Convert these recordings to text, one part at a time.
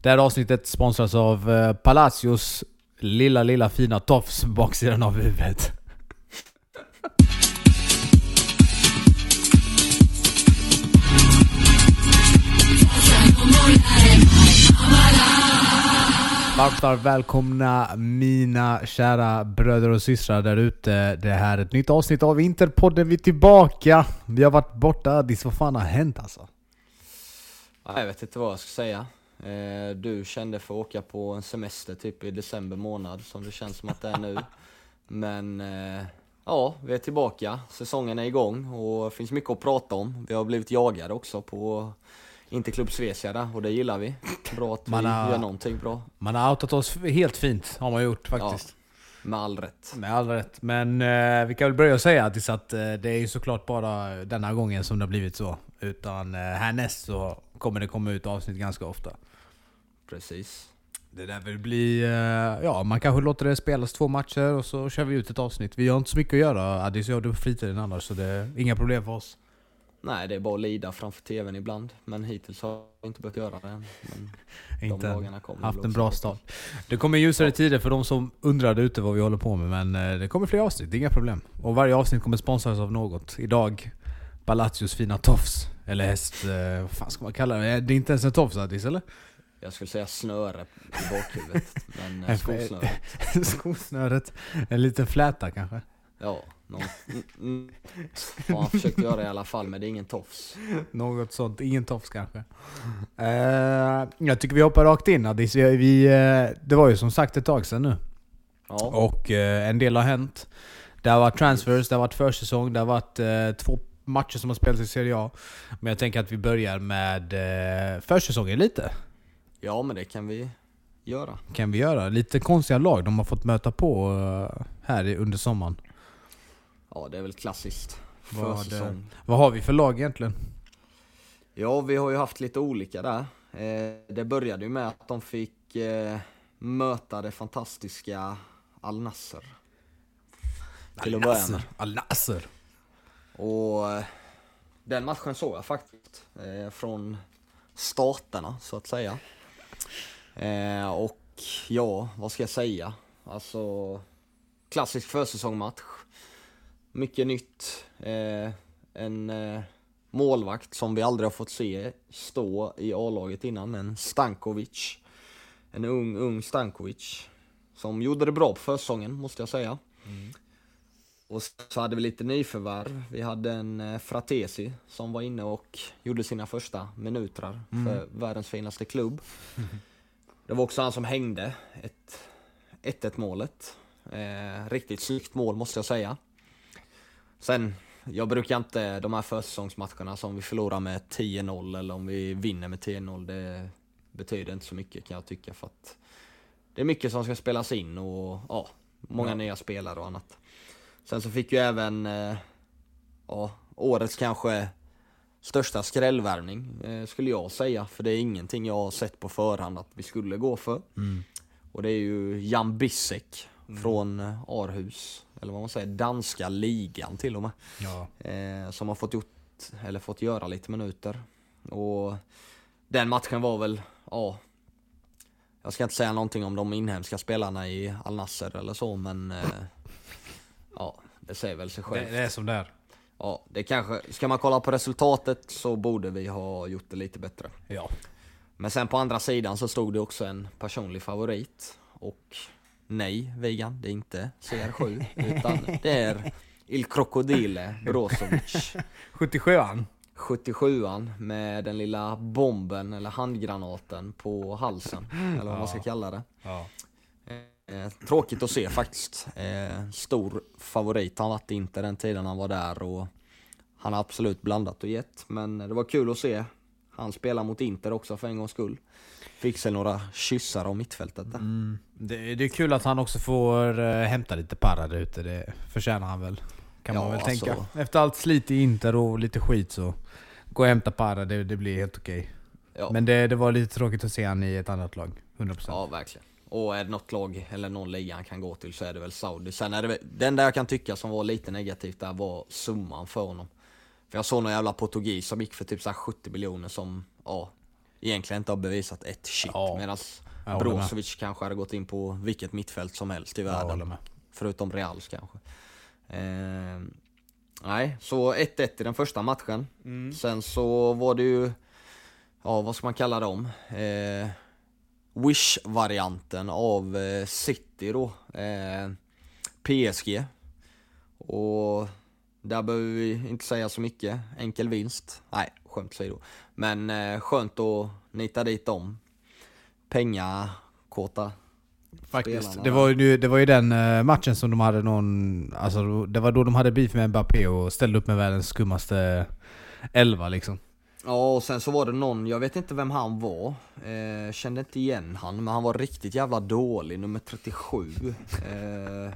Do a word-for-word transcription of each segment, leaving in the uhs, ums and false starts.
Det här avsnittet sponsras av eh, Palacios lilla, lilla fina tofs baksidan av huvudet. Varmt, varmt välkomna mina kära bröder och systrar där ute. Det här är ett nytt avsnitt av Interpodden. Vi är tillbaka. Vi har varit borta. Addis, vad fan har hänt alltså? Ja, jag vet inte vad jag ska säga. Eh, du kände för att åka på en semester typ i december månad, som det känns som att det är nu. Men eh, ja, vi är tillbaka. Säsongen är igång och det finns mycket att prata om. Vi har blivit jagade också på Interklubb Svecia där, och det gillar vi. Bra att Man vi har- gör någonting bra. Man har outat oss helt fint, har man gjort faktiskt. Med all rätt. Med all rätt. Men eh, vi kan väl börja säga Addis, att eh, det är ju såklart bara denna gången som det har blivit så. Utan eh, härnäst så kommer det komma ut avsnitt ganska ofta. Precis. Det där vill bli, eh, ja, man kanske låter det spelas två matcher och så kör vi ut ett avsnitt. Vi har inte så mycket att göra, Addis, jag har du på fritiden annars, så det är inga problem för oss. Nej, det är bara att lida framför tvn ibland. Men hittills har jag inte börjat göra det än. Men Inte de dagarna kommer haft väl en också. bra start. Det kommer ljusare tider för de som undrade ute vad vi håller på med, men eh, det kommer fler avsnitt, det är inga problem. Och varje avsnitt kommer sponsras av något. Idag, Palacios fina tofs. Eller häst, eh, vad fan ska man kalla det? Det är inte ens en tofs, Addis, eller? Jag skulle säga snöre i bakhuvudet. Men eh, skosnöre. Skosnöret. En liten fläta kanske. Ja, någon, mm, mm, vad han försökte göra i alla fall, men det är ingen tofs. Något sånt, ingen tofs kanske. Uh, jag tycker vi hoppar rakt in, Addis. Vi, vi, uh, det var ju som sagt ett tag sedan nu. Ja, Och uh, en del har hänt. Det har varit transfers, det har varit försäsong, det har varit uh, två matcher som har spelats i Serie A. Men jag tänker att vi börjar med uh, försäsongen lite. ja, men det kan vi göra. Kan vi göra. Lite konstiga lag de har fått möta på uh, här i- under sommaren. Ja, det är väl klassiskt. Vad, Försäsong. vad har vi för lag egentligen? Ja, vi har ju haft lite olika där. Eh, det började ju med att de fick eh, möta det fantastiska Al Nassr. Till att börja med. Al-Nassr. Och eh, den matchen såg jag faktiskt eh, från starterna, så att säga. Eh, och ja, vad ska jag säga? Alltså, klassisk försäsongsmatch. Mycket nytt. Eh, en eh, målvakt som vi aldrig har fått se stå i A-laget innan. En Stankovic. En ung, ung Stankovic. Som gjorde det bra på försäsongen, måste jag säga. Och så hade vi lite nyförvärv. Vi hade en eh, Fratesi som var inne och gjorde sina första minuter för världens finaste klubb. Det var också han som hängde ett ett ett målet. Eh, riktigt snyggt mål, måste jag säga. Sen, jag brukar inte de här försäsongsmatcherna som vi förlorar med tio noll eller om vi vinner med tio noll, det betyder inte så mycket, kan jag tycka, för att det är mycket som ska spelas in och ja, många Ja. nya spelare och annat. Sen så fick ju även eh, ja, årets kanske största skrällvärvning, eh, skulle jag säga, för det är ingenting jag har sett på förhand att vi skulle gå för. Mm. Och det är ju Jan Bissek från eh, Aarhus, eller vad man säger, danska ligan till och med, Ja. eh, som har fått gjort, eller fått göra lite minuter. Och den matchen var väl, ja, jag ska inte säga någonting om de inhemska spelarna i Al Nassr eller så, men eh, ja, det säger väl sig Det, själv. det är som där. Ja, det kanske, ska man kolla på resultatet så borde vi ha gjort det lite bättre. Ja. Men sen på andra sidan så stod det också en personlig favorit. Och nej, Vigan, det är inte C R sju, utan det är Il Crocodile Brozovic. sjuttiosjuan. sjuttiosjuan med den lilla bomben eller handgranaten på halsen, eller vad man ska Ja. kalla det. Ja. Eh, tråkigt att se faktiskt. Eh, stor favorit. Han var inte den tiden han var där, och han har absolut blandat och gett. Men det var kul att se. Han spelar mot Inter också för en gångs skull. Fick sig några kyssar av mittfältet där. Mm. Det, det är kul att han också får uh, hämta lite parra där ute. Det förtjänar han väl, kan Ja, man väl alltså. tänka. Efter allt slit i Inter och lite skit, så gå och hämta parra, det, det blir helt okej. Ja. Men det, det var lite tråkigt att se han i ett annat lag, hundra procent. Ja, verkligen. Och är det något lag eller någon liga han kan gå till så är det väl Saudi. Sen är det väl, den där jag kan tycka som var lite negativt där var summan för honom. För jag såg någon jävla portugis som gick för typ så här sjuttio miljoner som, ja, egentligen inte har bevisat ett shit. Ja, Medan jag håller med. Brozovic kanske hade gått in på vilket mittfält som helst i Jag håller världen. med. Förutom Reals kanske. Eh, nej, så ett ett i den första matchen. Mm. Sen så var det ju, ja vad ska man kalla dem? Eh, Wish-varianten av eh, City då. Eh, P S G. Och där behöver vi inte säga så mycket. Enkel vinst. Nej, skönt säger då. Men eh, skönt att nita dit dem. Pengakåta. Faktiskt. spelarna Det där. var, ju, det var ju den eh, matchen som de hade någon... Alltså, det var då de hade beef med Mbappé och ställde upp med världens skummaste elva liksom. Ja, och sen så var det någon, jag vet inte vem han var. Eh, kände inte igen han, men han var riktigt jävla dålig, nummer trettiosju. Eh,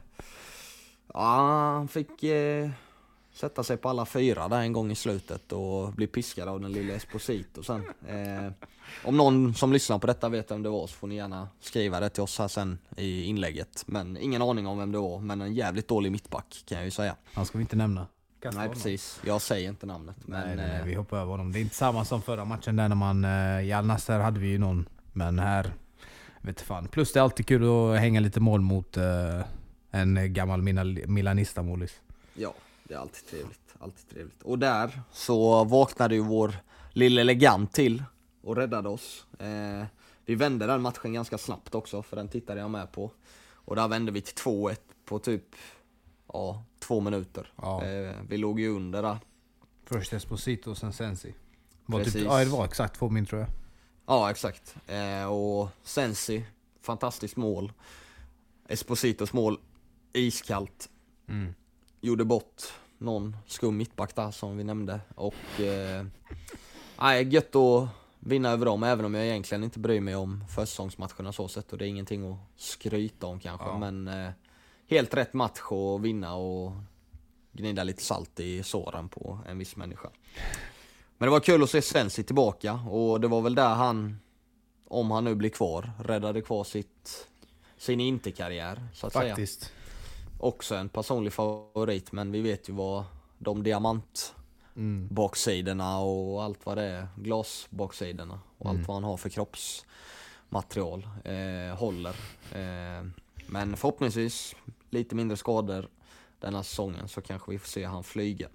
ja, han fick eh, sätta sig på alla fyra där en gång i slutet och bli piskad av den lilla Esposito sen. Eh, om någon som lyssnar på detta vet vem det var så får ni gärna skriva det till oss här sen i inlägget. Men ingen aning om vem det var, men en jävligt dålig mittback kan jag ju säga. Han ska vi inte nämna. Nej precis, jag säger inte namnet. Men, Nej, nej, nej, eh, vi hoppar över honom. Det är inte samma som förra matchen där när man... Eh, i Al Nassr hade vi ju någon. Men här... Vet fan. Plus det är alltid kul att hänga lite mål mot eh, en gammal Mila- Milanista-målis. Ja, det är alltid trevligt, alltid trevligt. Och där så vaknade ju vår lilla elegant till och räddade oss. Eh, vi vände den matchen ganska snabbt också, för den tittade jag med på. Och där vände vi till två ett på typ ja, två minuter. Ja. Eh, vi låg ju under där. Först Esposito och sen Sensi. Var Precis. typ, ja, det var exakt två min tror jag. Ja, exakt. Eh, och Sensi, fantastiskt mål. Espositos mål, iskallt. Mm. Gjorde bort någon skum mittback där som vi nämnde. Och eh, nej, gött att vinna över dem, även om jag egentligen inte bryr mig om försäsongsmatcherna så sett. Och det är ingenting att skryta om kanske. Ja. Men eh, helt rätt match att vinna och gnida lite salt i såren på en viss människa. Men det var kul att se Sensi tillbaka. Och det var väl där han, om han nu blir kvar, räddade kvar sitt, sin interkarriär så att Faktiskt. säga. Också en personlig favorit, men vi vet ju vad de diamant Mm. baksidorna och allt vad det är, glasbaksidorna och Mm. allt vad han har för kroppsmaterial eh, håller. Eh, men förhoppningsvis lite mindre skador denna säsongen så kanske vi får se han flyga.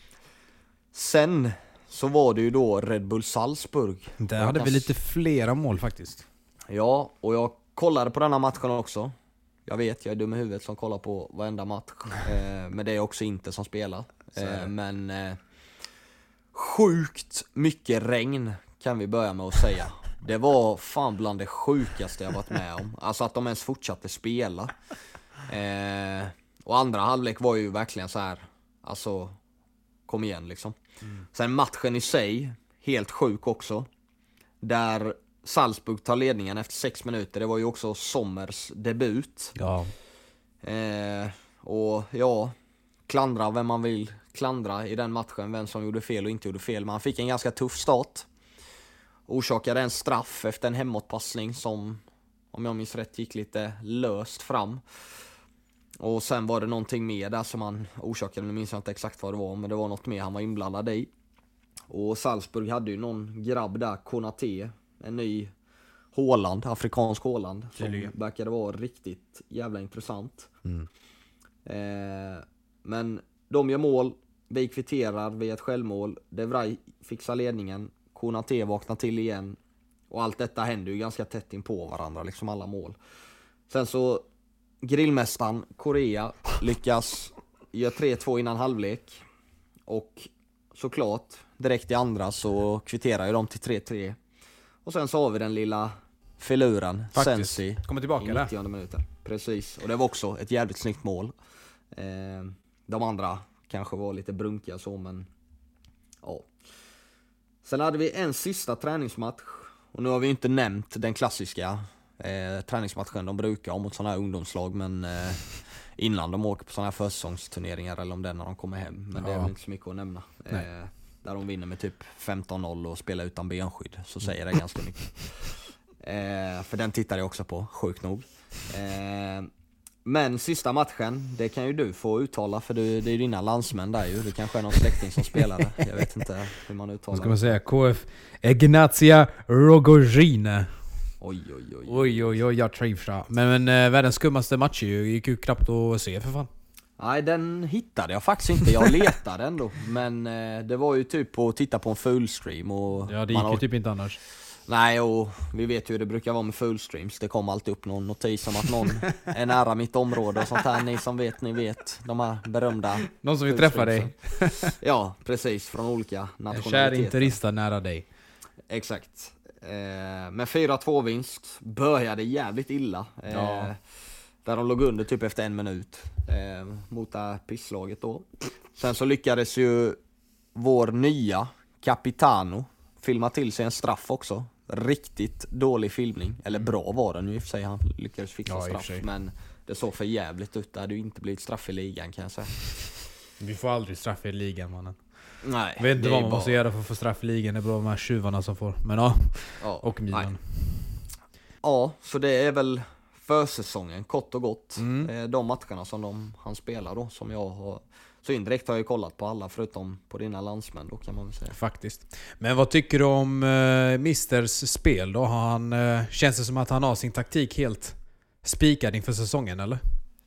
Sen så var det ju då Red Bull Salzburg. Där Jag hade kan vi s- lite flera mål faktiskt. Ja, och jag kollade på denna matchen också. Jag vet, jag är dum i huvudet som kollar på varenda match. Eh, men det är också inte som spelar. Så är det. Eh, men eh, sjukt mycket regn kan vi börja med att säga. Det var fan bland det sjukaste jag varit med om. Alltså att de ens fortsatte spela. Eh, och andra halvlek var ju verkligen så här. Alltså, kom igen liksom. Mm. Sen matchen i sig, helt sjuk också. Där Salzburg tar ledningen efter sex minuter. Det var ju också Sommers debut. Ja. Eh, och ja, klandra vem man vill klandra i den matchen, vem som gjorde fel och inte gjorde fel. Men han fick en ganska tuff start. Orsakade en straff efter en hemåtpassning som, om jag minns rätt, gick lite löst fram. Och sen var det någonting mer där som han orsakade, nu minns jag inte exakt vad det var, men det var något mer han var inblandad i. Och Salzburg hade ju någon grabb där, Konaté, en ny Håland, afrikansk Håland, som Tydligen. verkade vara riktigt jävla intressant. Mm. Eh, men de gör mål, vi kvitterar via ett självmål, De Vrij fixar ledningen, Konaté vaknar till igen. Och allt detta händer ju ganska tätt in på varandra, liksom alla mål. Sen så grillmästaren Korea lyckas göra tre två innan halvlek. Och såklart, direkt i andra så kvitterar ju de till tre tre. Och sen så har vi den lilla filuren, Faktiskt. Sensi, Kommer i tillbaka där. nittionde minuten. Precis, och det var också ett jävligt snyggt mål. Eh, de andra kanske var lite brunkiga så, men ja. Sen hade vi en sista träningsmatch. Och nu har vi inte nämnt den klassiska eh, träningsmatchen de brukar ha mot sådana här ungdomslag. Men eh, innan de åker på sådana här försäsongsturneringar, eller om det är när de kommer hem. Men det är Ja. väl inte så mycket att nämna. Eh, Nej. där de vinner med typ femton noll och spelar utan benskydd. Så säger det ganska mycket. Eh, för den tittade jag också på, sjukt nog. Eh, Men sista matchen, det kan ju du få uttala för du, det är dina landsmän där ju. Det kanske är någon släkting som spelade. Jag vet inte hur man uttalar. Vad ska man säga? K F Egnatia Rogojina. Oj, oj, oj. Oj, oj, oj, jag trivs. Men, men världens skummaste match gick ju knappt att se för fan. Nej, den hittade jag faktiskt inte. Jag letade ändå. Men eh, det var ju typ att titta på en fullstream. Och ja, det gick man ju har... typ inte annars. Nej, och vi vet ju hur det brukar vara med fullstreams. Det kommer alltid upp någon notis om att någon är nära mitt område och sånt här. Ni som vet, ni vet. De här berömda. Någon som vill träffa dig. Ja, precis. Från olika nationaliteter. Kär interista nära dig. Exakt. Eh, med fyra två vinst. Började jävligt illa. Eh, Ja. Där de låg under typ efter en minut. Eh, mot det här pisslaget då. Sen så lyckades ju vår nya Capitano filma till sig en straff också. Riktigt dålig filmning. Eller bra var den ju i och för sig. Han lyckades fixa Ja, i och för straff. sig. Men det såg för jävligt ut. Det hade ju inte blivit straff i ligan kan jag säga. Vi får aldrig straff i ligan, mannen. Nej. Jag vet inte det vad är man bara- måste göra för att få straff i ligan. Det är bra de här tjuvarna som får. Men ja, Ja, och Milan. nej. Ja, så det är väl försäsongen kort och gott. Mm. Eh, De matcherna som de, han spelar då, som jag har. Så indirekt har jag ju kollat på alla förutom på dina landsmän då kan man väl säga. Faktiskt. Men vad tycker du om uh, Misters spel då? Har han, uh, känns det som att han har sin taktik helt spikad inför säsongen eller?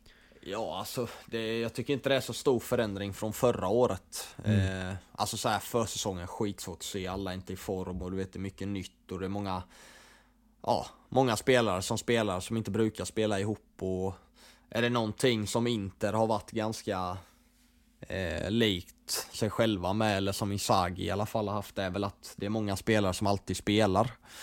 Ja, alltså det, jag tycker inte det är så stor förändring från förra året. Mm. Eh, alltså så här försäsongen skitsvårt att se, alla är inte i form och du vet det är mycket nytt och det är många, ja, många spelare som spelar som inte brukar spela ihop och är det någonting som Inter har varit ganska eh, likt sig själva med, eller som Inzaghi i alla fall har haft, det är väl att det är många spelare som alltid spelar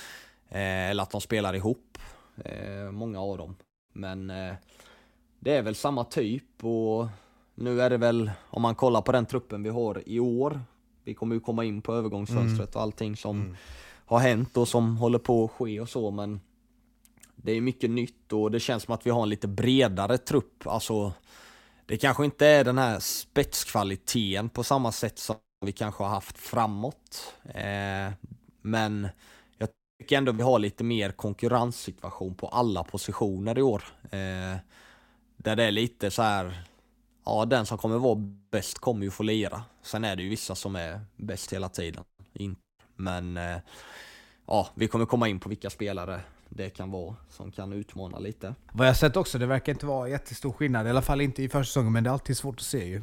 eh, eller att de spelar ihop, eh, många av dem, men eh, det är väl samma typ och nu är det väl, om man kollar på den truppen vi har i år, vi kommer ju komma in på övergångsfönstret Mm. och allting som Mm. har hänt och som håller på att ske och så, men det är mycket nytt och det känns som att vi har en lite bredare trupp. Alltså det kanske inte är den här spetskvaliteten på samma sätt som vi kanske har haft framåt, eh, men jag tycker ändå vi har lite mer konkurrenssituation på alla positioner i år, eh, där det är lite så här, ja, den som kommer vara bäst kommer ju få lira. Sen är det ju vissa som är bäst hela tiden. Men eh, ja, vi kommer komma in på vilka spelare det kan vara som kan utmana lite. Vad jag sett också, det verkar inte vara jättestor skillnad. I alla fall inte i försäsongen, men det är alltid svårt att se ju.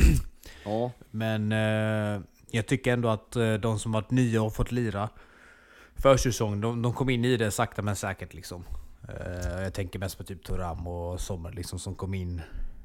Ja, Men eh, jag tycker ändå att eh, de som varit nya och fått lira försäsong, de, de kom in i det sakta men säkert liksom. Eh, jag tänker mest på typ Thuram och Sommer liksom, som kom in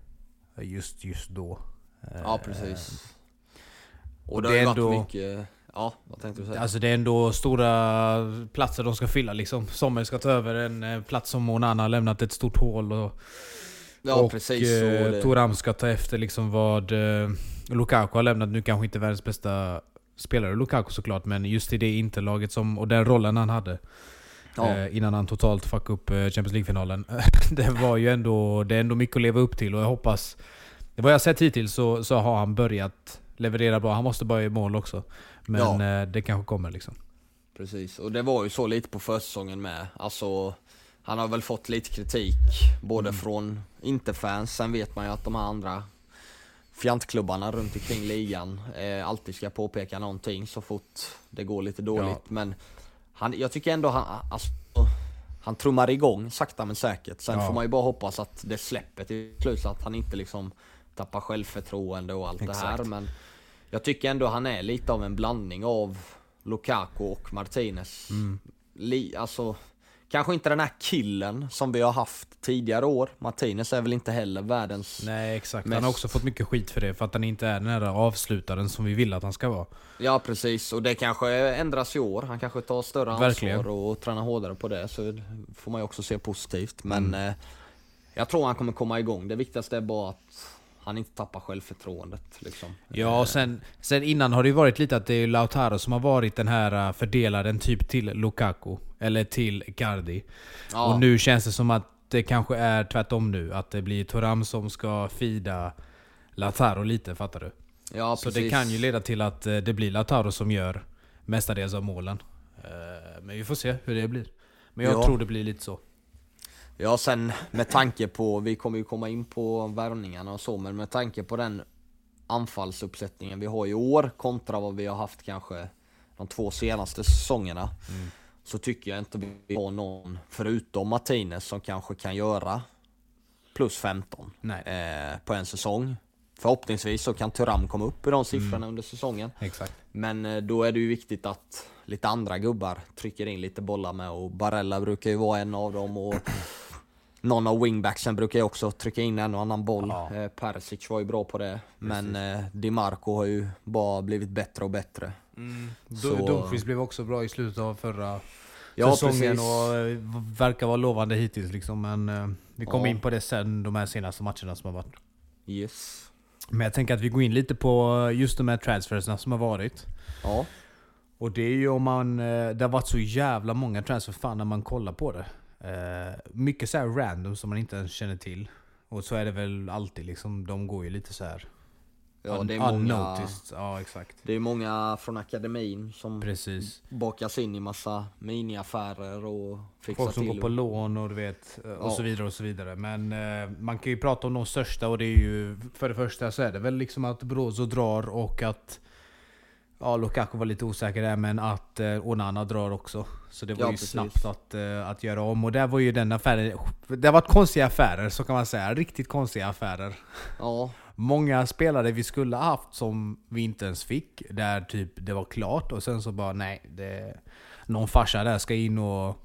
just, just då. Eh, ja precis. Och, och det, det har är ju varit ändå- mycket, ja vad tänkte du säga? Alltså det är ändå stora platser de ska fylla liksom. Sommer ska ta över en eh, plats som Onana har lämnat ett stort hål och, ja och precis. eh, Och det, Thuram ska ta efter liksom vad eh, Lukaku har lämnat. Nu kanske inte världens bästa spelare Lukaku såklart, men just i det interlaget som, och den rollen han hade ja, eh, innan han totalt fuck upp eh, Champions League-finalen. Det var ju ändå, det är ändå mycket att leva upp till och jag hoppas, vad jag sett hittills så, så har han börjat leverera bra. Han måste bara i mål också. Men Ja. eh, det kanske kommer liksom. precis. Och det var ju så lite på försäsongen med. Alltså han har väl fått lite kritik både Mm. från Interfans. Sen vet man ju att de här andra fjantklubbarna runt omkring ligan eh, alltid ska påpeka någonting så fort det går lite dåligt. Ja. Men han, jag tycker ändå han, alltså, han trummar igång sakta men säkert. Sen Ja. får man ju bara hoppas att det släpper till slut så att han inte liksom tappar självförtroende och allt det här. Exakt. Men jag tycker ändå han är lite av en blandning av Lukaku och Martinez. Mm. Li, alltså, kanske inte den här killen som vi har haft tidigare år. Martinez är väl inte heller världens... Nej exakt, Mest- han har också fått mycket skit för det. För att han inte är den här avslutaren som vi vill att han ska vara. Ja precis, och det kanske ändras i år. Han kanske tar större Verkligen. ansvar och tränar hårdare på det. Så får man ju också se positivt. Men Mm. eh, jag tror han kommer komma igång. Det viktigaste är bara att han inte tappar självförtroendet liksom. Ja, och sen, sen innan har det ju varit lite att det är Lautaro som har varit den här uh, fördelaren typ till Lukaku. Eller till Icardi. Ja, Och nu känns det som att det kanske är tvärtom nu. Att det blir Thuram som ska fida Lautaro lite, fattar du? ja, Så precis. det kan ju leda till att eh, det blir Lautaro som gör mestadels av målen. Eh, Men vi får se hur det blir. Men jag Ja. tror det blir lite så. Ja, sen med tanke på, vi kommer ju komma in på värvningarna och så, men med tanke på den anfallsuppsättningen vi har i år kontra vad vi har haft kanske de två senaste säsongerna, mm. så tycker jag inte vi har någon förutom Martinez som kanske kan göra plus femton eh, på en säsong. Förhoppningsvis så kan Thuram komma upp i de siffrorna mm. under säsongen. Exakt. Men eh, då är det ju viktigt att lite andra gubbar trycker in lite bollar med, och Barella brukar ju vara en av dem, och någon av wingbacksen brukar ju också trycka in en och annan boll. Ja. Eh, Perisic var ju bra på det. Men eh, Di Marco har ju bara blivit bättre och bättre. Mm. Så... Dumfries blev också bra i slutet av förra ja, säsongen precis. och eh, verkar vara lovande hittills liksom. Men eh, vi kommer ja. in på det sen, de här senaste matcherna som har varit. Yes. Men jag tänker att vi går in lite på just de här transfersna som har varit. Ja. Och det är ju om man... Det har varit så jävla många transfer fan när man kollar på det. Uh, mycket så här random som man inte ens känner till. Och så är det väl alltid liksom, de går ju lite så här. Ja, un- det är många, unnoticed. Ja, exakt. Det är många från akademin som Precis. bakas in i massa miniaffärer och fixar folk som till. går på lån och du vet, och ja. så vidare och så vidare. Men uh, man kan ju prata om de största, och det är ju, för det första så är det väl liksom att Brozo drar och att ja, Lukaku var lite osäker där, men att eh, Onana drar också. Så det var ja, ju precis. snabbt att, eh, att göra om. Och där var ju den affären... Det har varit konstiga affärer, så kan man säga. Riktigt konstiga affärer. Ja. Många spelare vi skulle ha haft som vi inte ens fick. Där typ det var klart. Och sen så bara, nej. Det, någon farsa där ska in och...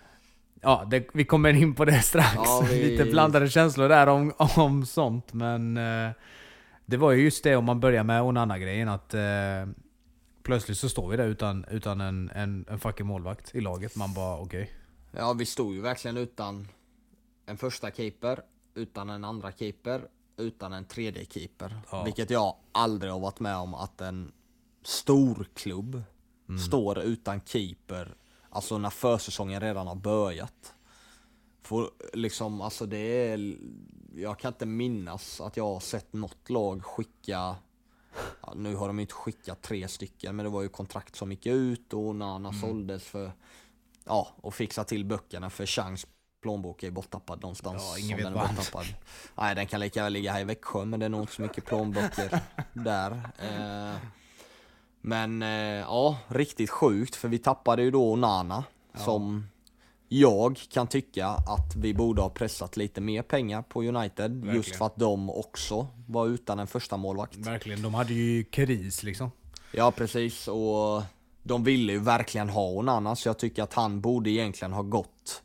Ja, det, vi kommer in på det strax. Ja, vi... Lite blandade känslor där om, om sånt. Men eh, det var ju just det, om man börjar med Onana-grejen, att... Eh, plötsligt så står vi där utan, utan en, en, en fucking målvakt i laget. Man bara okej. Okay. Ja, vi stod ju verkligen utan en första keeper, utan en andra keeper, utan en tredje keeper. Ja. Vilket jag aldrig har varit med om, att en stor klubb mm. står utan keeper. Alltså när försäsongen redan har börjat. För liksom, alltså det är... Jag kan inte minnas att jag har sett något lag skicka... Ja, nu har de inte skickat tre stycken, men det var ju kontrakt som gick ut och Nana mm. såldes för ja, och fixa till böckerna för chans. Plånbok är borttappad någonstans. Ja, ingen vet den är borttappad. Nej, den kan lika väl ligga här i Växjö, men det är nog inte så mycket plånböcker där. Eh, men eh, ja, riktigt sjukt, för vi tappade ju då Nana ja. som jag kan tycka att vi borde ha pressat lite mer pengar på United. Verkligen. Just för att de också var utan en första målvakt. Verkligen, de hade ju kris liksom. Ja, precis. Och de ville ju verkligen ha Onana, så jag tycker att han borde egentligen ha gått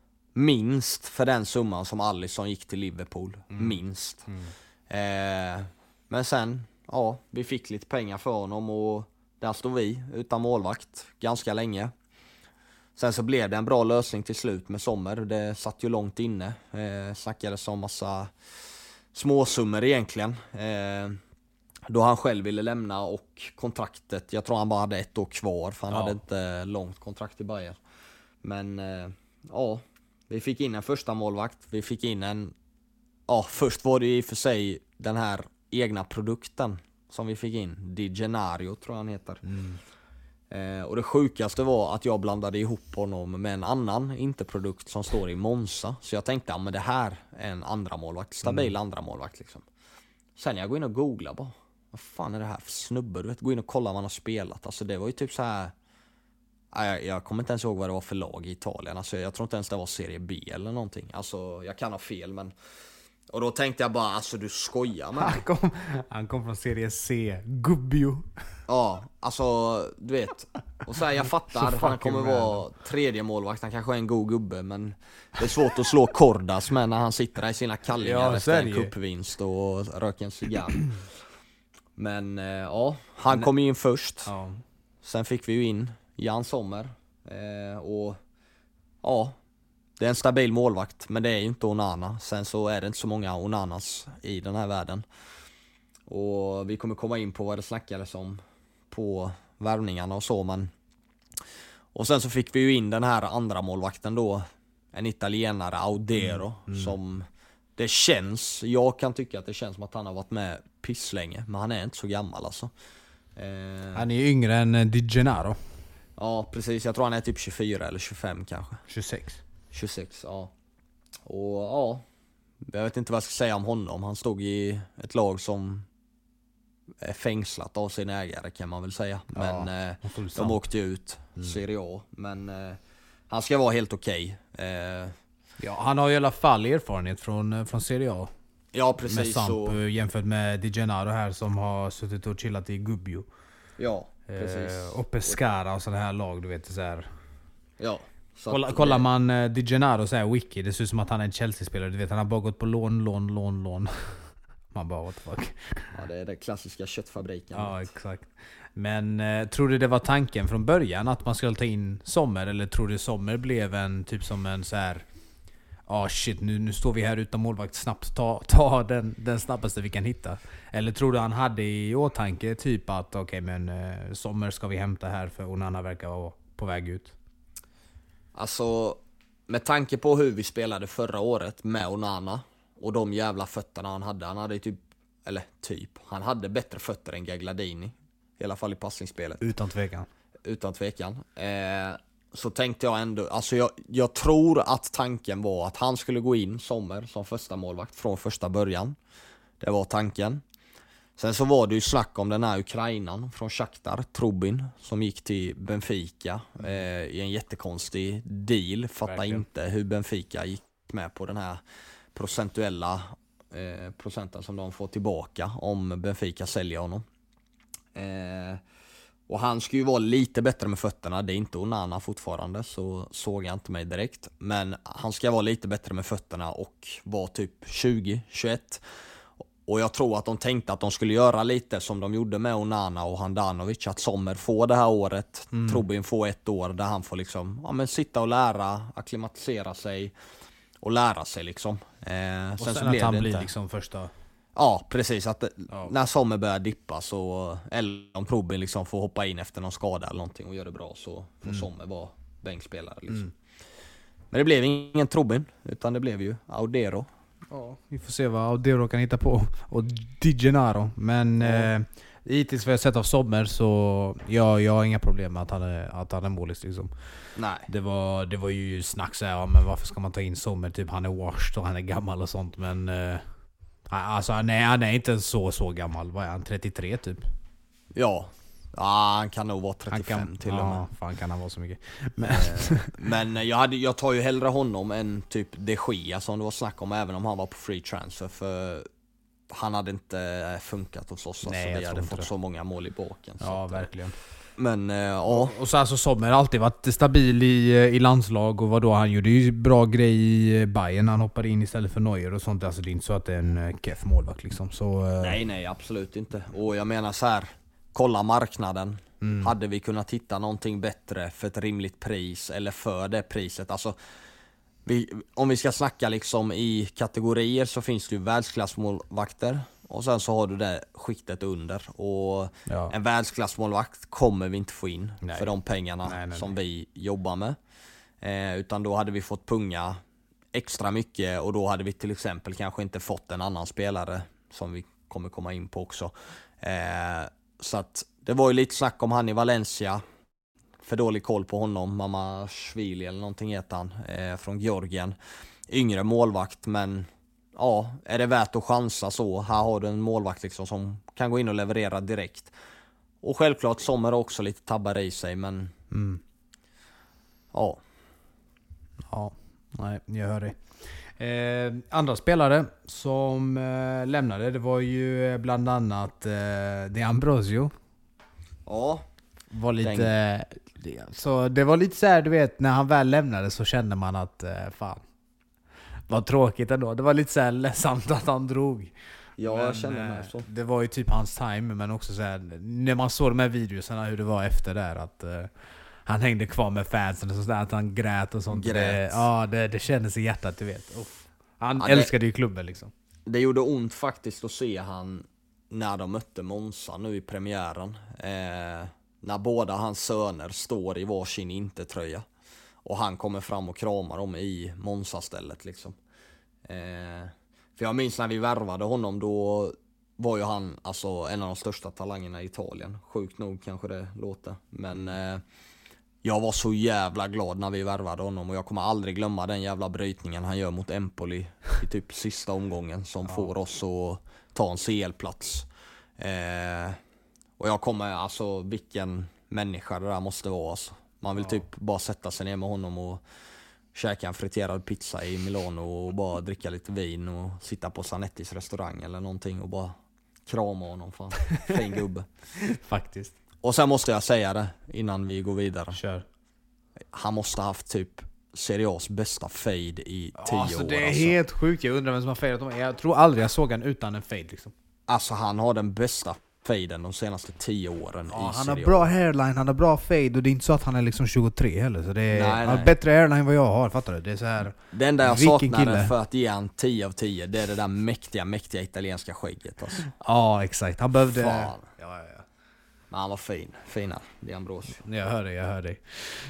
minst för den summan som Alisson gick till Liverpool. Mm. Minst. Mm. Eh, men sen, ja, vi fick lite pengar för honom och där stod vi utan målvakt ganska länge. Sen så blev det en bra lösning till slut med Sommer. Det satt ju långt inne. Eh, snackades om massa småsummor egentligen. Eh, då han själv ville lämna och kontraktet, jag tror han bara hade ett år kvar, för han ja. hade inte långt kontrakt i Bayern. Men eh, ja, vi fick in en första målvakt. Vi fick in en, ja först var det i och för sig den här egna produkten som vi fick in. Di Gennaro tror jag han heter. Mm. Eh, och det sjukaste var att jag blandade ihop honom med en annan inte-produkt som står i Monza. Så jag tänkte, ja men det här är en andra målvakt, stabil mm. andra målvakt liksom. Sen jag går in och googlar bara, vad fan är det här för snubbe? Du vet, gå in och kolla vad han har spelat. Alltså det var ju typ så här. Jag, jag kommer inte ens ihåg vad det var för lag i Italien. Alltså jag tror inte ens det var Serie B eller någonting. Alltså jag kan ha fel, men... Och då tänkte jag bara, alltså du skojar med han kom, han kom från Serie C, Gubbio. Ja, alltså du vet. Och så här, jag fattar, han kommer man. vara tredje målvakt. Han kanske är en god gubbe, men det är svårt att slå Kordas med när han sitter där i sina kallingar ja, efter en cupvinst och röker en cigarr. Men eh, ja, han kom ju in först. Ja. Sen fick vi ju in Jan Sommer. Eh, och ja, det är en stabil målvakt, men det är ju inte Onana. Sen så är det inte så många Onanas i den här världen. Och vi kommer komma in på vad det snackades om på värvningarna och så, men... Och sen så fick vi ju in den här andra målvakten då, en italienare, Audero, mm. Mm. som det känns, jag kan tycka att det känns som att han har varit med pisslänge, men han är inte så gammal alltså. Eh... Han är yngre än Di Gennaro. Ja, precis. Jag tror han är typ tjugofyra eller tjugofem kanske. tjugosex. tjugosex, ja. Och ja, jag vet inte vad jag ska säga om honom. Han stod i ett lag som är fängslat av sin ägare kan man väl säga. Men Ja, eh, otroligt de sant. åkte ut, Mm. Serie A. Men eh, han ska vara helt okej. Eh, Ja, han har i alla fall erfarenhet från, eh, från Serie A. ja, Med precis Samp så. eh, jämfört med Di Gennaro här som har suttit och chillat i Gubbio. Ja, precis. Eh, och Pescara och sådana här lag, du vet så här. Ja. Så Kolla, att, kollar eh, man eh, Di Gennaro så här wiki, det ser ut som att han är en Chelsea-spelare. Du vet, han har bara gått på lån, lån, lån, lån. Man bara what the fuck. Ja, det är den klassiska köttfabriken. Ja, exakt. Men eh, tror du det var tanken från början att man skulle ta in Sommer? Eller tror du Sommer blev en typ som en så här. Ja, ah, shit, nu, nu står vi här utan målvakt, snabbt ta, ta den, den snabbaste vi kan hitta? Eller tror du han hade i åtanke typ att okej, okay, men eh, Sommer ska vi hämta här för Onana verkar vara på väg ut? Alltså, med tanke på hur vi spelade förra året med Onana och de jävla fötterna han hade. Han hade typ, eller typ, han hade bättre fötter än Gagladini. I alla fall i passningsspelet. Utan tvekan. Utan tvekan. Eh, så tänkte jag ändå, alltså jag, jag tror att tanken var att han skulle gå in Sommer som första målvakt från första början. Det var tanken. Sen så var det ju snack om den här Ukrainan från Shakhtar, Trubin, som gick till Benfica eh, i en jättekonstig deal. Fattar Verkligen. inte hur Benfica gick med på den här procentuella eh, procenten som de får tillbaka om Benfica säljer honom. Eh, och han ska ju vara lite bättre med fötterna. Det är inte Onana fortfarande, så såg jag inte mig direkt. Men han ska vara lite bättre med fötterna och vara typ tjugo tjugoett. Och jag tror att de tänkte att de skulle göra lite som de gjorde med Onana och Handanovic. Att Sommer får det här året, mm. Trubin får ett år där han får liksom, ja, men sitta och lära, akklimatisera sig och lära sig liksom. Eh, Och sen, sen, så att blev han det blir inte. liksom första. Ja, precis. Att Ja. när Sommer börjar dippa så, eller om Trubin liksom får hoppa in efter någon skada eller någonting och göra det bra, så får Mm. Sommer vara bänkspelare liksom. Mm. Men det blev ingen Trubin, utan det blev ju Audero. Ja, vi får se vad Audero kan hitta på. Och Di Gennaro. Men Ja. eh, hittills vad jag sett av Sommer så ja, jag har inga problem med att han är, att han är målis liksom. Nej. Det var, det var ju snack så här, ja, men varför ska man ta in Sommer? Typ han är washed och han är gammal och sånt. Men eh, alltså nej, han är inte så så gammal. Vad är han? trettiotre typ? Ja. Ja, han kan nog vara trettiofem Han kan, till och med. ja, fan kan han vara så mycket. Men, Eh, Men jag, hade, jag tar ju hellre honom än typ De Gea som det var snack om, även om han var på free transfer. För han hade inte funkat hos oss. Nej, alltså, jag vi tror hade inte fått det. så många mål i baken. Så ja, att, verkligen. Men eh, ja. Och så alltså Sommer har alltid varit stabil i, i landslag. Och vad då han gjorde ju bra grej i Bayern. Han hoppade in istället för Neuer och sånt. Alltså det är inte så att det är en eh, keff målvakt liksom. Så, eh, Nej, nej, absolut inte. Och jag menar så här, kolla marknaden. Mm. Hade vi kunnat hitta någonting bättre för ett rimligt pris eller för det priset? Alltså, vi, om vi ska snacka liksom i kategorier så finns det ju världsklassmålvakter. Och sen så har du det skiktet under. Och ja. en världsklassmålvakt kommer vi inte få in Nej. för de pengarna Nej, nej, som nej. vi jobbar med. Eh, utan då hade vi fått punga extra mycket och då hade vi till exempel kanske inte fått en annan spelare som vi kommer komma in på också. Eh, så att det var ju lite snack om han i Valencia. För dålig koll på honom. Mamashvili eller någonting heter han. Eh, från Georgien. Yngre målvakt, men ja, är det värt att chansa så? Här har du en målvakt liksom som kan gå in och leverera direkt. Och självklart Sommer också lite tabbar i sig, men Mm. ja. Ja, nej, jag hör dig. Eh, andra spelare som eh, lämnade, det var ju bland annat eh, De Ambrosio. Ja, Var lite, så det var lite så här, du vet, när han väl lämnade så kände man att eh, fan, vad tråkigt ändå. Det var lite så här ledsamt att han drog. ja Men, jag känner mig eh, så. Det var ju typ hans time, men också så här, när man såg de här videorna hur det var efter där, att eh, han hängde kvar med fansen och sådär, att han grät och sånt. Grät. Det, ja, det, det kändes i hjärtat, du vet. Uff. Han Ja, det- älskade ju klubben liksom. Det gjorde ont faktiskt att se han när de mötte Monza nu i premiären. Eh, när båda hans söner står i varsin inte-tröja. Och han kommer fram och kramar dem i Monza-stället liksom. Eh, för jag minns när vi värvade honom, då var ju han alltså en av de största talangerna i Italien. Sjukt nog kanske det låter. Men eh, jag var så jävla glad när vi värvade honom och jag kommer aldrig glömma den jävla brytningen han gör mot Empoli i typ sista omgången som ja. får oss att ta en C L-plats. Eh, och jag kommer, alltså vilken människa det där måste vara alltså. Man vill ja. typ bara sätta sig ner med honom och käka en friterad pizza i Milano och bara dricka lite vin och sitta på Sanettis restaurang eller någonting och bara krama honom. Fan. Fin gubbe. Faktiskt. Och sen måste jag säga det innan vi går vidare. Kör. Han måste ha haft typ Serie A's bästa fade i tio alltså, år. Det är alltså. helt sjukt. Jag undrar vem som har fadeat dem. Jag tror aldrig jag såg han utan en fade liksom. Alltså han har den bästa faden de senaste tio åren ja, i han Serie A. har bra hairline, han har bra fade och det är inte så att han är liksom tjugotre heller. Så det är nej, han nej. har bättre hairline än vad jag har, fattar du? Det är så här. Det enda jag saknade för att ge han tio av tio, det är det där mäktiga, mäktiga italienska skägget alltså. Ja, exakt. Han behövde... Fan. Ja, ja, ja. Men han var fin, fina, det är Ambrosio. Jag hör dig, jag hör dig.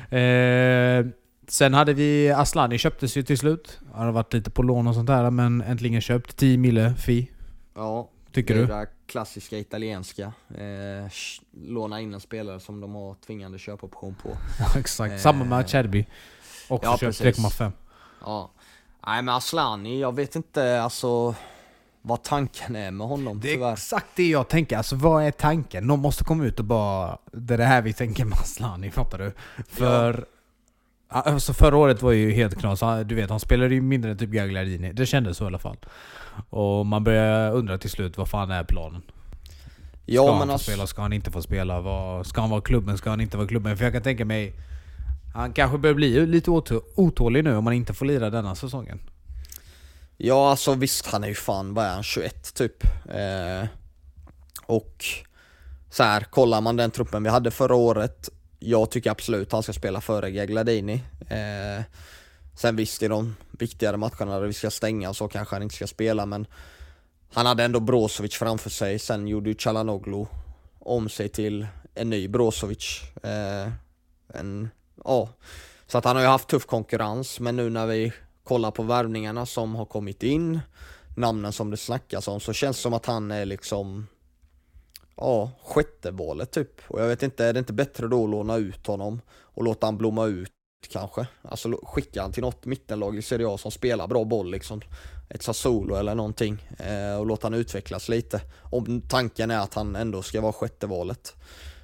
Eh, sen hade vi Asllani, köptes ju till slut. Han har varit lite på lån och sånt där, men äntligen köpt tio mille fi. Ja, tycker det är du? det klassiska italienska. Eh, låna in en spelare som de har tvingande köpoption på. Ja, exakt. Eh, Samma med Cherby. Också ja, köpt tre komma fem. Ja. Nej, men Asllani, jag vet inte alltså vad tanken är med honom. Det är tyvärr. exakt det jag tänker. Alltså vad är tanken? Någon måste komma ut och bara... Det är det här vi tänker med Asllani, fattar du? För... Ja. Alltså förra året var ju helt knas. Du vet, han spelade ju mindre än typ Gagliardini. Det kändes så i alla fall. Och man börjar undra till slut, vad fan är planen? Ja, ska men han få alltså... spela? Ska han inte få spela? Vad... Ska han vara klubben? Ska han inte vara klubben? För jag kan tänka mig... Han kanske börjar bli lite otålig nu om man inte får lira denna säsongen. Ja, alltså visst, han är ju fan, vad är han, tjugoett typ. Eh, och så här, kollar man den truppen vi hade förra året, jag tycker absolut han ska spela före Gagliardini. Eh, sen visst, i de viktigare matcherna där vi ska stänga så kanske han inte ska spela, men han hade ändå Brozovic framför sig. Sen gjorde ju Çalhanoğlu om sig till en ny Brozovic. Eh, en, ja. Så att han har ju haft tuff konkurrens, men nu när vi kollar på värvningarna som har kommit in, namnen som det snackas om, så känns det som att han är liksom ja, sjätte valet typ. Och jag vet inte, är det inte bättre då att låna ut honom och låta han blomma ut kanske? Alltså skicka han till något mittenlag i Serie A som spelar bra boll liksom, ett Sassuolo eller någonting, eh, och låta han utvecklas lite. Om tanken är att han ändå ska vara sjätte valet.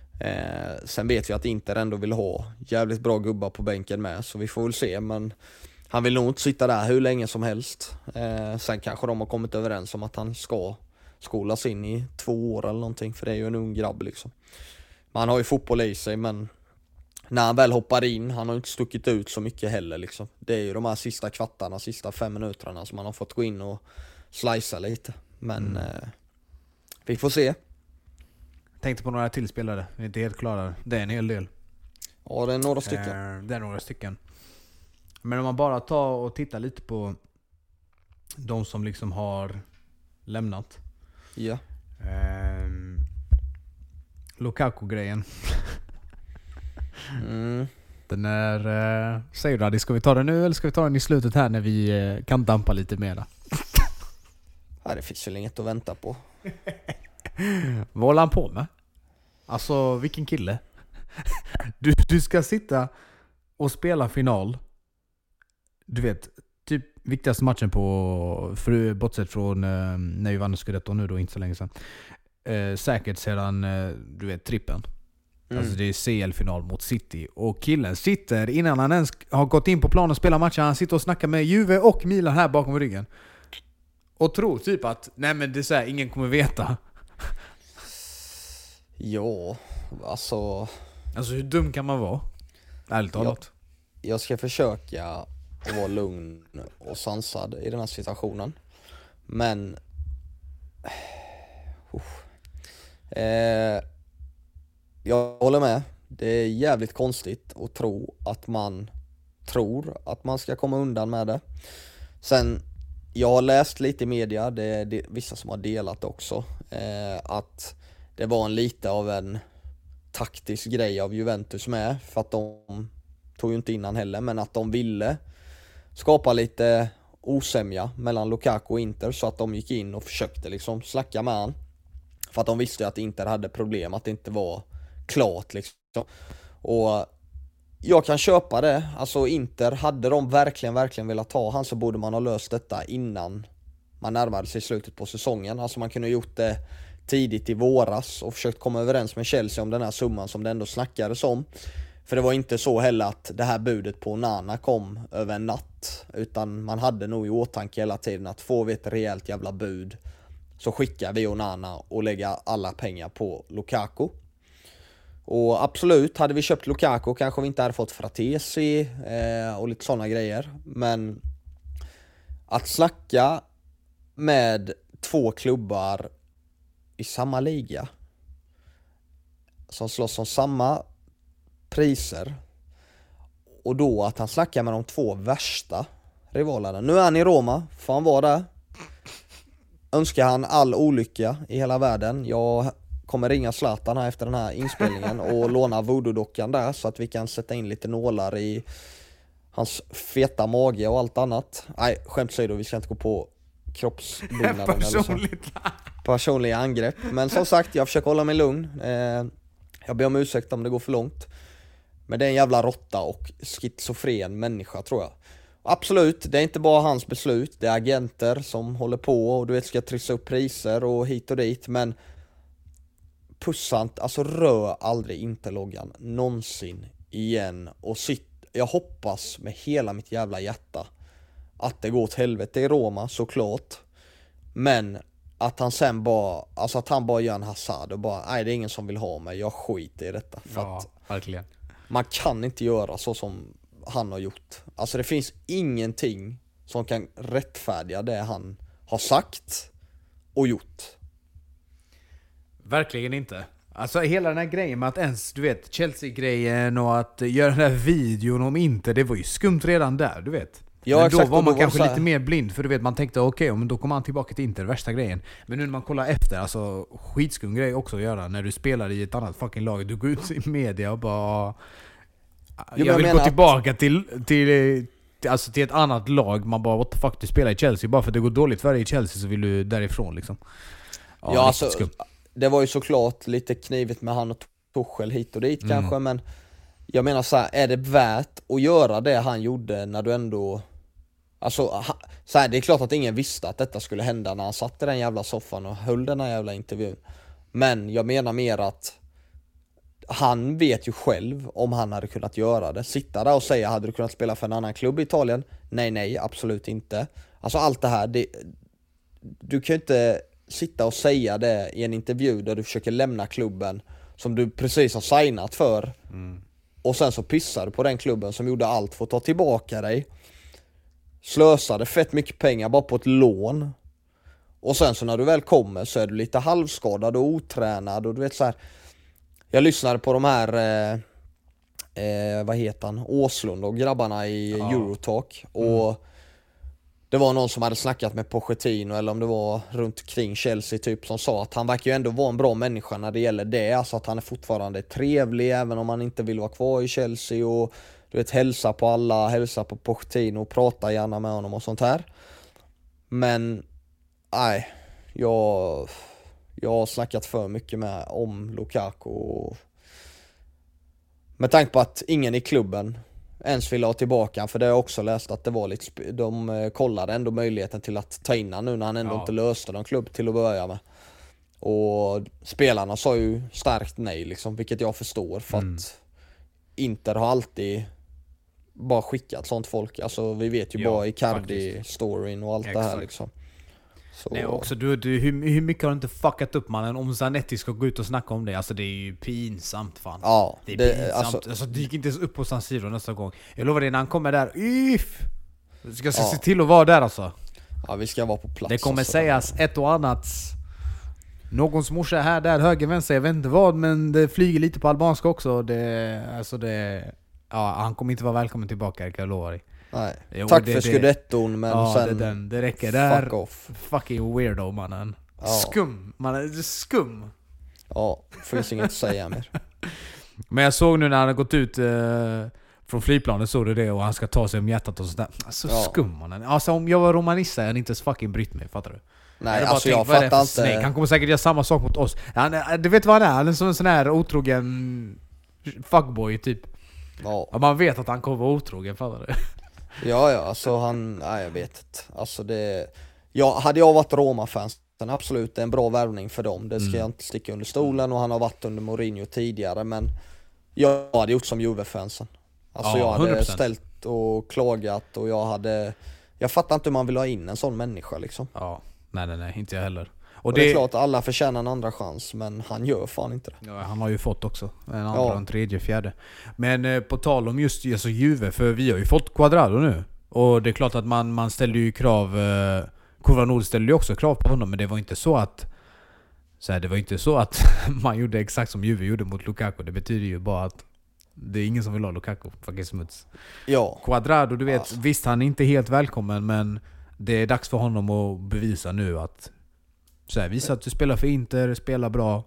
Eh, sen vet vi att Inter ändå vill ha jävligt bra gubbar på bänken med, så vi får väl se, men han vill nog inte sitta där hur länge som helst. Eh, sen kanske de har kommit överens om att han ska skolas in i två år eller någonting, för det är ju en ung grabb liksom. Man har ju fotboll i sig, men när han väl hoppar in, han har inte stuckit ut så mycket heller liksom. Det är ju de här sista kvartarna, sista fem minuterna som man har fått gå in och slicea lite. Men mm. eh, vi får se. Tänkte på några tillspelare, vi är inte helt klara. Det är en hel del. Ja, det är några stycken. Eh, det är några stycken. Men om man bara tar och tittar lite på de som liksom har lämnat. Ja. Eh, Lukaku-grejen. Mm. Den är... Eh, säger du, Adi, ska vi ta den nu eller ska vi ta den i slutet här när vi eh, kan dampa lite mera? Ja, det finns väl inget att vänta på. Vad håller han på med? Alltså, vilken kille. Du, du ska sitta och spela final. Du vet, typ viktigaste matchen på, för, bortsett från eh, när vi vann Scudetto nu då, inte så länge sedan. Eh, säkert sedan, eh, du vet, trippen. Mm. Alltså det är C L-final mot City. Och killen sitter, innan han ens har gått in på plan och spelar matchen, han sitter och snackar med Juve och Milan här bakom ryggen. Och tror typ att, nej men det är så här, ingen kommer veta. Ja, alltså... Alltså hur dum kan man vara? Ärligt talat. Jag, jag ska försöka att vara lugn och sansad i den här situationen. Men... Uh, eh, jag håller med. Det är jävligt konstigt att tro att man tror att man ska komma undan med det. Sen, jag har läst lite i media, det är det, vissa som har delat också, eh, att det var en lite av en taktisk grej av Juventus med, för att de tog ju inte innan heller, men att de ville skapa lite osämja mellan Lukaku och Inter, så att de gick in och försökte liksom slacka med han, för att de visste att Inter hade problem, att det inte var klart liksom. Och jag kan köpa det. Alltså Inter, hade de verkligen, verkligen velat ta han, så borde man ha löst detta innan man närmade sig slutet på säsongen. Alltså man kunde ha gjort det tidigt i våras och försökt komma överens med Chelsea om den här summan som det ändå snackades om. För det var inte så heller att det här budet på Onana kom över en natt, utan man hade nog i åtanke hela tiden att får vi ett rejält jävla bud så skickar vi Onana och lägger alla pengar på Lukaku. Och absolut, hade vi köpt Lukaku kanske vi inte hade fått Fratesi eh, och lite sådana grejer. Men att snacka med två klubbar i samma liga som slåss om samma priser, och då att han snackar med de två värsta rivalerna. Nu är han i Roma, får han vara där. Önskar han all olycka i hela världen. Jag kommer ringa Zlatan här efter den här inspelningen och låna voodoo-dockan där så att vi kan sätta in lite nålar i hans feta mage och allt annat. Nej, skämt säger då, vi ska inte gå på kroppsbyggnaden eller så. Personliga angrepp. Men som sagt, jag försöker hålla mig lugn. Eh, jag ber om ursäkt om det går för långt. Men det är en jävla råtta och schizofren människa, tror jag. Absolut, det är inte bara hans beslut. Det är agenter som håller på och du vet ska trissa upp priser och hit och dit. Men pussant, alltså rör aldrig inte loggan någonsin igen. Och sitt, jag hoppas med hela mitt jävla hjärta att det går åt helvete i Roma, såklart. Men att han sen bara, alltså att han bara gör en Hazard och bara, nej det är ingen som vill ha mig, jag skiter i detta. För ja, att verkligen. Man kan inte göra så som han har gjort. Alltså det finns ingenting som kan rättfärdiga det han har sagt och gjort. Verkligen inte. Alltså hela den här grejen med att ens, du vet, Chelsea-grejen och att göra den här videon om inte, det var ju skumt redan där, du vet. Ja, men exakt, då var man då kanske var lite mer blind, för du vet, man tänkte okej, okay, men då kommer han tillbaka till Inter, värsta grejen. Men nu när man kollar efter, alltså skitskum grej också att göra när du spelar i ett annat fucking lag. Du går ut i media och bara jo, jag vill jag gå tillbaka att... till, till, till, alltså till ett annat lag. Man bara, what the fuck, du spelar i Chelsea. Bara för att det går dåligt för dig i Chelsea så vill du därifrån liksom. Ja, ja alltså, skum. Det var ju såklart lite knivigt med han och Tuchel hit och dit mm. kanske, men jag menar så här, är det värt att göra det han gjorde när du ändå, alltså så här, det är klart att ingen visste att detta skulle hända när han satt i den jävla soffan och höll den här jävla intervjun. Men jag menar mer att han vet ju själv om han hade kunnat göra det. Sitta där och säga, hade du kunnat spela för en annan klubb i Italien? Nej, nej, absolut inte. Alltså allt det här, det, du kan ju inte sitta och säga det i en intervju där du försöker lämna klubben som du precis har signat för. Mm. Och sen så pissar du på den klubben som gjorde allt för att ta tillbaka dig. Slösade fett mycket pengar bara på ett lån. Och sen så när du väl kommer så är du lite halvskadad och otränad och du vet så här. Jag lyssnade på de här eh, eh, vad heter han? Åslund och grabbarna i ja. Eurotalk och mm. det var någon som hade snackat med Pochettino eller om det var runt kring Chelsea typ som sa att han verkar ju ändå vara en bra människa när det gäller det, alltså att han är fortfarande trevlig även om han inte vill vara kvar i Chelsea och du vet hälsa på alla, hälsa på Pochettino och prata gärna med honom och sånt här. Men nej, jag jag har snackat för mycket med om Lukaku och med tanke på att ingen i klubben ens vill ha tillbaka, för det har jag också läst att det var lite sp- de kollade ändå möjligheten till att ta in han nu när han ändå ja. inte löste någon klubb till att börja med. Och spelarna sa ju starkt nej liksom, vilket jag förstår för mm. att Inter har alltid bara skickat sånt folk. Alltså vi vet ju ja, bara Icardi-storyn och allt Exakt. det här liksom. Så. Nej, också du, du, hur, hur mycket har du inte fuckat upp mannen om Zanetti ska gå ut och snacka om det? Alltså det är ju pinsamt fan. Ja, det är det, pinsamt. Alltså, alltså det gick inte ens upp på San Siro nästa gång. Jag lovar dig, när han kommer där, yff! Du ska ja. se till att vara där alltså. Ja, vi ska vara på plats. Det kommer alltså. sägas ett och annat. Någons morsa är här, där, höger, vänster, jag vet inte vad, men det flyger lite på albanska också. Det, alltså det, ja, han kommer inte vara välkommen tillbaka, jag kan lova dig. Nej. Jo, tack det, för skudetton, men ja, sen det, den, det räcker där. Fuck off. Fucking weirdo mannen. Ja. Skum, mannen, skum. Ja, finns inget att säga mer. Men jag såg nu när han har gått ut eh, från flygplanet, såg du det, och han ska ta sig om hjärtat och sådär. Alltså ja. skum mannen. Alltså om jag var romanista, jag hade inte ens fucking brytt mig, fattar du? Nej, alltså tänkt, jag fattar inte. Snake? Han kommer säkert göra samma sak mot oss. Han, du vet vad han är? Han är som en sån här otrogen fuckboy typ. Ja. Ja, man vet att han kommer vara otrogen, fattar du? Ja, ja, alltså han, nej jag vet inte. Alltså det, ja, hade jag varit Roma-fans, absolut, det är en bra värvning för dem. Det ska Mm. jag inte sticka under stolen, och han har varit under Mourinho tidigare, men jag hade gjort som Juve-fansen. Alltså Ja, jag hade hundra procent. ställt och klagat, och jag hade, jag fattar inte hur man vill ha in en sån människa liksom. Ja, nej nej nej, inte jag heller. Och, Och det, det är klart, alla förtjänar en andra chans, men han gör fan inte det. Ja, han har ju fått också en andra, Ja. en tredje, fjärde. Men eh, på tal om just alltså, Juve, för vi har ju fått Cuadrado nu. Och det är klart att man, man ställde ju krav, eh, Kurva Nord ställde ju också krav på honom, men det var inte så att så här, det var inte så att man gjorde exakt som Juve gjorde mot Lukaku. Det betyder ju bara att det är ingen som vill ha Lukaku, fucking smuts. Ja. Cuadrado, du vet, Ja. visst han är inte helt välkommen, men det är dags för honom att bevisa nu att så här, visa att du spelar för Inter, spelar bra.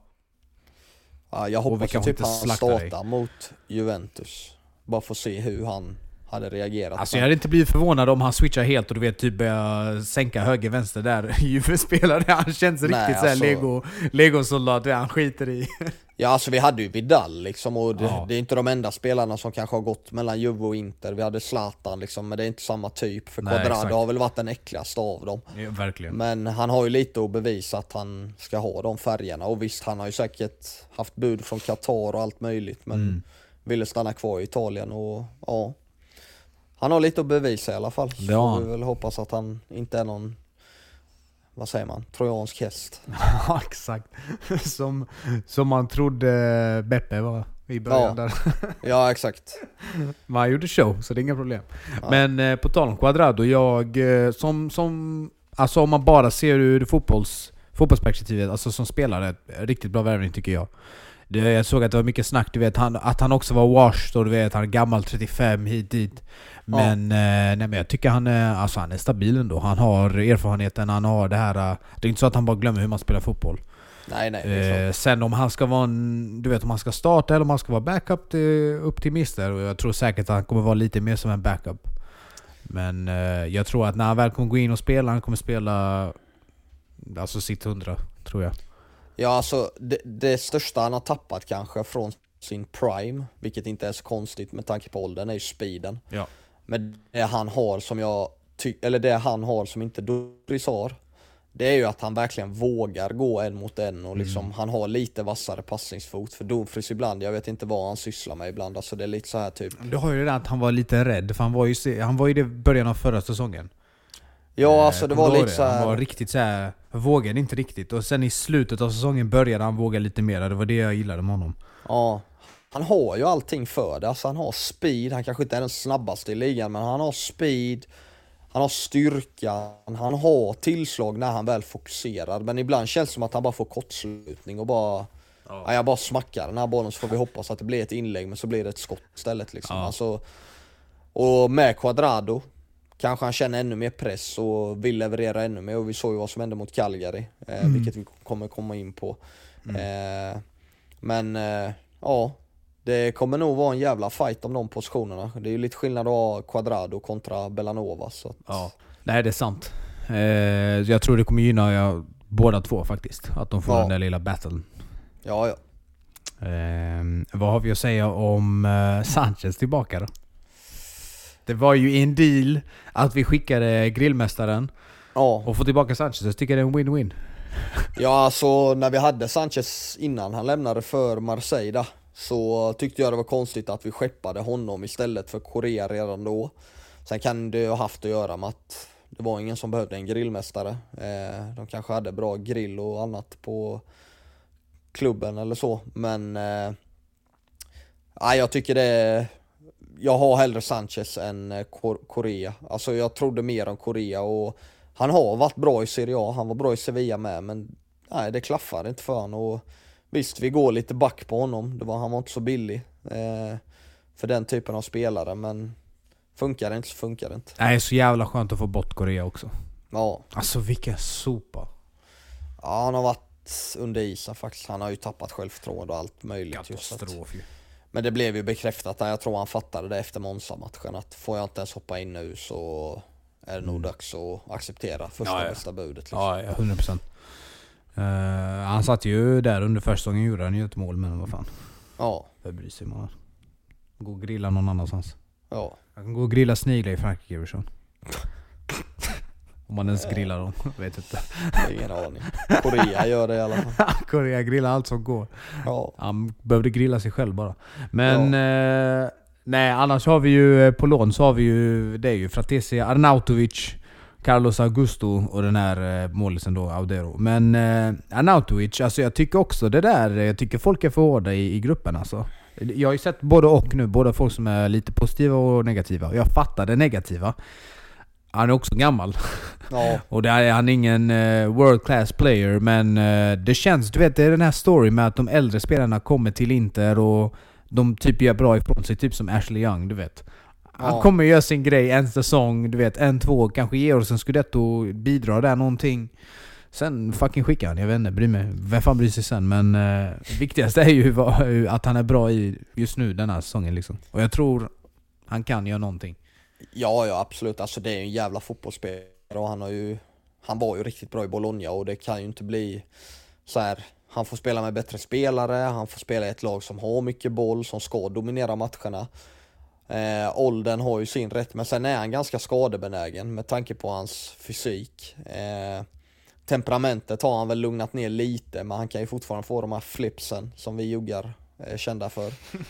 Ja, jag Och vi hoppas kanske typ inte han slaktar dig. startar mot Juventus. Bara för att se hur han hade reagerat. Alltså jag hade inte blivit förvånad om han switchar helt och du vet typ börjar sänka höger vänster där Juve-spelare. Han känns Nej, riktigt såhär alltså- Lego, Lego-soldat, han skiter i. Ja, alltså vi hade ju Vidal liksom, och det, Ja. det är inte de enda spelarna som kanske har gått mellan Juve och Inter. Vi hade Zlatan liksom, men det är inte samma typ. För Nej, Cuadrado exakt. har väl varit den äckligaste av dem. Ja, verkligen. Men han har ju lite att bevisa att han ska ha de färgerna. Och visst, han har ju säkert haft bud från Qatar och allt möjligt, men Mm. ville stanna kvar i Italien, och ja. Han har lite att bevisa i alla fall. Så Det har får han. vi väl hoppas att han inte är någon, vad säger man, trojansk häst. Ja, exakt. Som, som man trodde Beppe var i början Ja. där. Ja, exakt. Men han gjorde show, så det är inga problem. Ja. Men eh, på tal om Cuadrado, jag eh, som, som alltså om man bara ser ur fotbolls, fotbollsperspektivet, alltså som spelare, riktigt bra värvning tycker jag. Det, jag såg att det var mycket snack, du vet, han, att han också var washed, och du vet, han är gammal, trettiofem, hit dit. Men, eh, nej, men jag tycker han är, alltså han är stabil ändå. Han har erfarenheten, han har det här. eh, Det är inte så att han bara glömmer hur man spelar fotboll. Nej, nej. det är Eh, så. sen om han ska vara en, du vet, om han ska starta eller om han ska vara backup, det är upp till mister. Och jag tror säkert att han kommer vara lite mer som en backup. Men eh, jag tror att när han väl kommer gå in och spela, han kommer spela alltså sitt hundra, tror jag. Ja, alltså det, det största han har tappat kanske från sin prime, vilket inte är så konstigt med tanke på åldern, är ju speeden. Ja. Men det han har som jag ty- eller det han har som inte Doris har, det är ju att han verkligen vågar gå en mot en, och liksom han har lite vassare passningsfot. För Dumfries ibland, jag vet inte vad han sysslar med ibland, alltså det är lite så här typ. Du har ju det där att han var lite rädd, för han var ju, se- han var ju det i början av förra säsongen. Ja, alltså det Kommer var du ihåg lite så här. Han var riktigt så här, vågade inte riktigt. Och sen i slutet av säsongen började han våga lite mer. Det var det jag gillade med honom. Ja, han har ju allting för det. Alltså han har speed, han kanske inte är den snabbaste i ligan, men han har speed, han har styrka, han har tillslag när han väl fokuserar. Men ibland känns det som att han bara får kortslutning och bara, ja. Ja, jag bara smackar den här bollen, så får vi hoppas att det blir ett inlägg, men så blir det ett skott istället liksom. Ja. Alltså, och med Cuadrado kanske han känner ännu mer press och vill leverera ännu mer, och vi såg ju vad som hände mot Cagliari, eh, Mm. vilket vi kommer komma in på. Eh, men eh, ja, det kommer nog vara en jävla fight om de positionerna. Det är ju lite skillnad att ha Cuadrado kontra Belanova, så att, Ja. Nej, det är sant. Eh, jag tror det kommer gynna ja, båda två faktiskt. Att de får Ja. den där lilla battlen. ja, ja. Eh, vad har vi att säga om eh, Sanchez tillbaka då? Det var ju en deal att vi skickade grillmästaren Ja, och få tillbaka Sanchez. Jag tycker det är en win-win. ja, alltså när vi hade Sanchez innan han lämnade för Marseille där, så tyckte jag det var konstigt att vi skeppade honom istället för Korea redan då. Sen kan det ha haft att göra med att det var ingen som behövde en grillmästare. Eh, de kanske hade bra grill och annat på klubben eller så. Men eh, ja, jag tycker det. Jag har hellre Sanchez än eh, Kor- Korea. Alltså jag trodde mer om Korea, och han har varit bra i Serie A. Han var bra i Sevilla med, men nej, det klaffar inte för han. Och visst, vi går lite back på honom. Det var, han var inte så billig eh, för den typen av spelare, men funkar det inte så funkar det inte. Det är så jävla skönt att få bort Korea också. Ja, Alltså vilken sopa. ja, han har varit under isen faktiskt. Han har ju tappat självförtroende och allt möjligt. Just att, Katastrof ju. men det blev ju bekräftat där. Jag tror han fattade det efter Monza-matchen, att får jag inte ens hoppa in nu så är det nog dags att acceptera första Ja, ja. bästa budet liksom. Ja, ja, hundra procent. Uh, han satt ju där under första säsongen, gjorde han ju ett mål, men vad fan. Ja, Vad bryr sig man? Gå och grilla någon annanstans. Ja. Jag kan gå och grilla sniglar i Frankrike, Everson. Om man ens grillar dem, vet inte. Ingen aning. Korea gör det i alla fall. Korea grillar allt som går. Ja. Han behövde grilla sig själv bara. Men ja. eh, nej, annars har vi ju på lån så har vi ju det är ju Fratesi Arnautovic, Carlos Augusto och den här eh, målisen då, Audero. Men eh, Arnautovic, alltså jag tycker också det där, jag tycker folk är för hårda i, i gruppen alltså. Jag har ju sett både och nu, både folk som är lite positiva och negativa. Jag fattar det negativa. Han är också gammal. Ja. Och det är, han är ingen uh, world class player. Men uh, det känns, du vet, det är den här storyn med att de äldre spelarna kommer till Inter och de typ gör bra ifrån sig. Typ som Ashley Young, du vet. Han ja. kommer göra sin grej en säsong, du vet, en, två, kanske ge oss en Scudetto, bidra där någonting. Sen fucking skickar han, jag vet inte, bryr mig. Vem fan bryr sig sen? Men uh, viktigast är ju att han är bra i just nu den här säsongen liksom. Och jag tror han kan göra någonting. Ja, ja, absolut. Alltså det är ju en jävla fotbollsspelare och han har ju han var ju riktigt bra i Bologna och det kan ju inte bli så här. Han får spela med bättre spelare, han får spela i ett lag som har mycket boll, som ska dominera matcherna. Eh, åldern har ju sin rätt, men sen är han ganska skadebenägen med tanke på hans fysik. Eh, temperamentet har han väl lugnat ner lite, men han kan ju fortfarande få de här flipsen som vi juggar är kända för.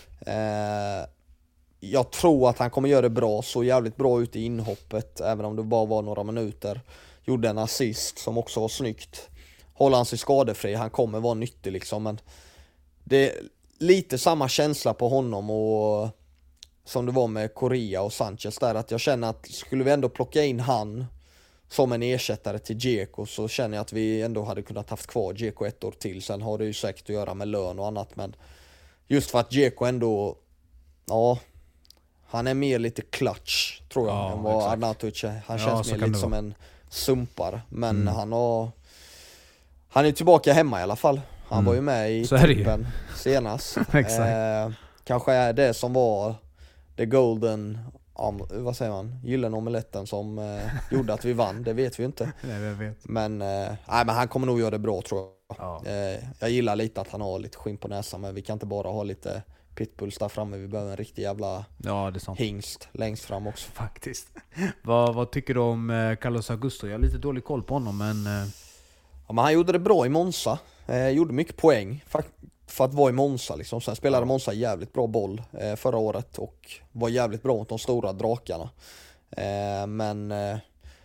Eh, Jag tror att han kommer göra det bra, så jävligt bra ut i inhoppet, även om det bara var några minuter. Gjorde en assist som också var snyggt. Håller han sig skadefri, han kommer vara nyttig liksom, men det är lite samma känsla på honom och som det var med Correa och Sanchez där, att jag känner att skulle vi ändå plocka in han som en ersättare till Dzeko, så känner jag att vi ändå hade kunnat haft kvar Dzeko ett år till. Sen har det ju säkert att göra med lön och annat, men just för att Dzeko ändå, ja, han är mer lite clutch, tror jag, ja, än vad Arnautovic är. Han känns ja, mer lite som en sumpar. Men mm. han har Han är tillbaka hemma i alla fall. Han mm. var ju med i truppen senast. eh, Kanske är det som var the golden, um, vad säger man, gyllene omeletten som eh, gjorde att vi vann. Det vet vi inte. Nej, jag vet. Men, eh, nej, men han kommer nog göra det bra, tror jag. Ja. Eh, jag gillar lite att han har lite skinn på näsan, men vi kan inte bara ha lite pitbulls där framme. Vi behöver en riktig jävla ja, det är sant. hingst längst fram också. Faktiskt. vad, vad tycker du om eh, Carlos Augusto? Jag har lite dålig koll på honom, men... Eh... Ja, men han gjorde det bra i Monza. Eh, gjorde mycket poäng för, för att vara i Monza liksom. Sen spelade Monza jävligt bra boll eh, förra året och var jävligt bra mot de stora drakarna. Eh, men eh,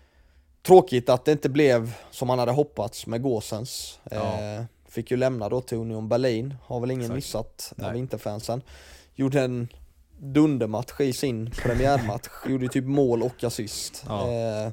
tråkigt att det inte blev som han hade hoppats med Gåsens. Eh, ja. Fick ju lämna då till Union Berlin. Har väl ingen Exakt. missat av Interfansen. Gjorde en dundermatch i sin premiärmatch. Gjorde typ mål och assist. Ja. Eh,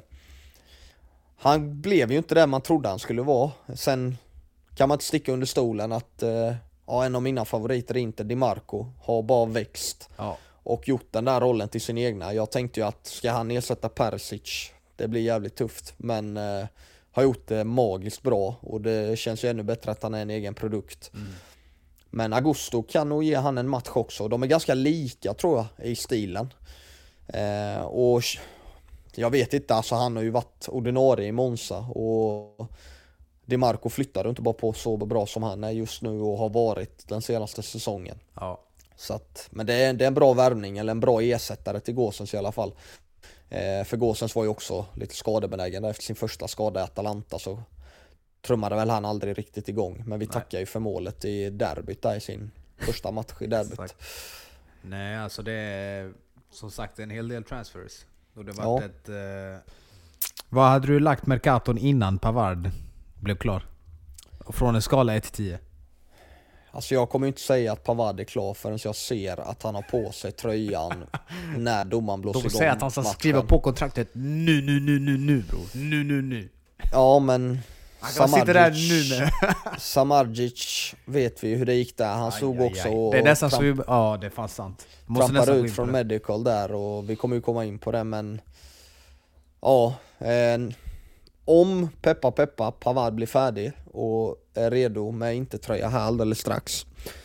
han blev ju inte det man trodde han skulle vara. Sen kan man inte sticka under stolen att eh, ja, en av mina favoriter, inte Di Marco, har bara växt. Ja. Och gjort den där rollen till sin egna. Jag tänkte ju att ska han ersätta Perisic, det blir jävligt tufft. Men eh, har gjort det magiskt bra. Och det känns ju ännu bättre att han är en egen produkt. Mm. Men Augusto kan nog ge han en match också. De är ganska lika, tror jag, i stilen. Eh, och jag vet inte, alltså han har ju varit ordinarie i Monza. Och Di Marco flyttade inte bara på så bra som han är just nu och har varit den senaste säsongen. Ja. Så att, men det är, det är en bra värvning, eller en bra ersättare till Gåsens i alla fall. Eh, för Gåsens var ju också lite skadebenägen efter sin första skada i Atalanta, så trummade väl han aldrig riktigt igång. Men vi Nej. tackar ju för målet i derbyt där, i sin första match i derbyt. Nej, alltså det är som sagt en hel del transfers. Och det var ja. ett, eh... Vad hade du lagt Mercaton innan Pavard blev klar? Från en skala ett till tio. Alltså jag kommer inte säga att Pavard är klar förrän jag ser att han har på sig tröjan när domaren blåser igång. De säger att han ska matchen. skriva på kontraktet nu, nu, nu, nu, nu bro. Nu, nu, nu. Ja, men han kan sitta där nu med. Samardzic vet vi hur det gick där. Han aj, såg aj, också aj. Det är nästan så vi, ja, det är fan sant. Trampar ut från medical där och vi kommer ju komma in på det, men ja, en om peppa peppa Pavard blir färdig och är redo med inte tröja här alldeles strax,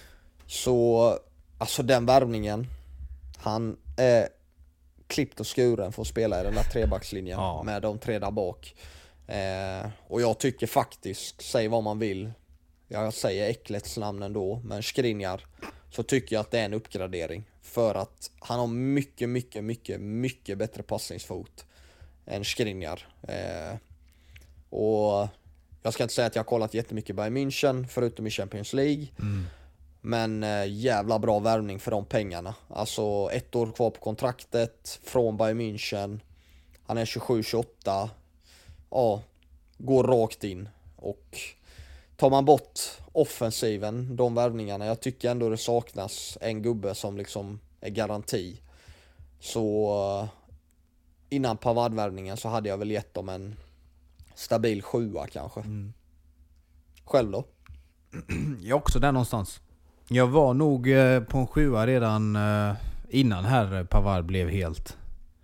så alltså den värvningen, han är klippt och skuren för att spela i den där trebackslinjen ja. med de tre där bak. Eh, och jag tycker faktiskt, säg vad man vill, jag säger äcklets namn ändå, men Skriniar, så tycker jag att det är en uppgradering. för att han har mycket, mycket, mycket, mycket bättre passningsfot än Skriniar. Eh, och jag ska inte säga att jag har kollat jättemycket Bayern München förutom i Champions League. Mm. Men eh, jävla bra värvning för de pengarna. Alltså ett år kvar på kontraktet från Bayern München. Han är tjugosju tjugoåtta. Ja, går rakt in. Och tar man bort offensiven, de värvningarna, jag tycker ändå det saknas en gubbe som liksom är garanti. Så eh, innan Pavard-värvningen så hade jag väl gett dem en stabil sjua kanske. Mm. Själv då? Jag är också där någonstans. Jag var nog eh, på en sjua redan eh, innan här Pavard blev helt...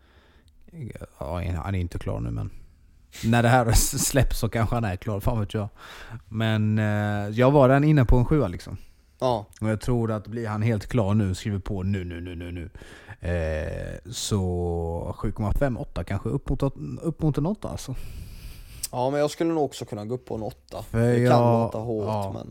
Ja, han är inte klar nu, men när det här släpps så kanske han är klar, fan vet jag. Men eh, jag var redan inne på en sjua liksom. Ja. Och jag tror att blir han helt klar nu, skriver på nu, nu, nu, nu, nu. Eh, så sju komma fem åtta kanske upp mot, upp mot en åtta alltså. Ja, men jag skulle nog också kunna gå upp på en åtta. För det jag, kan låta hårt, ja. men...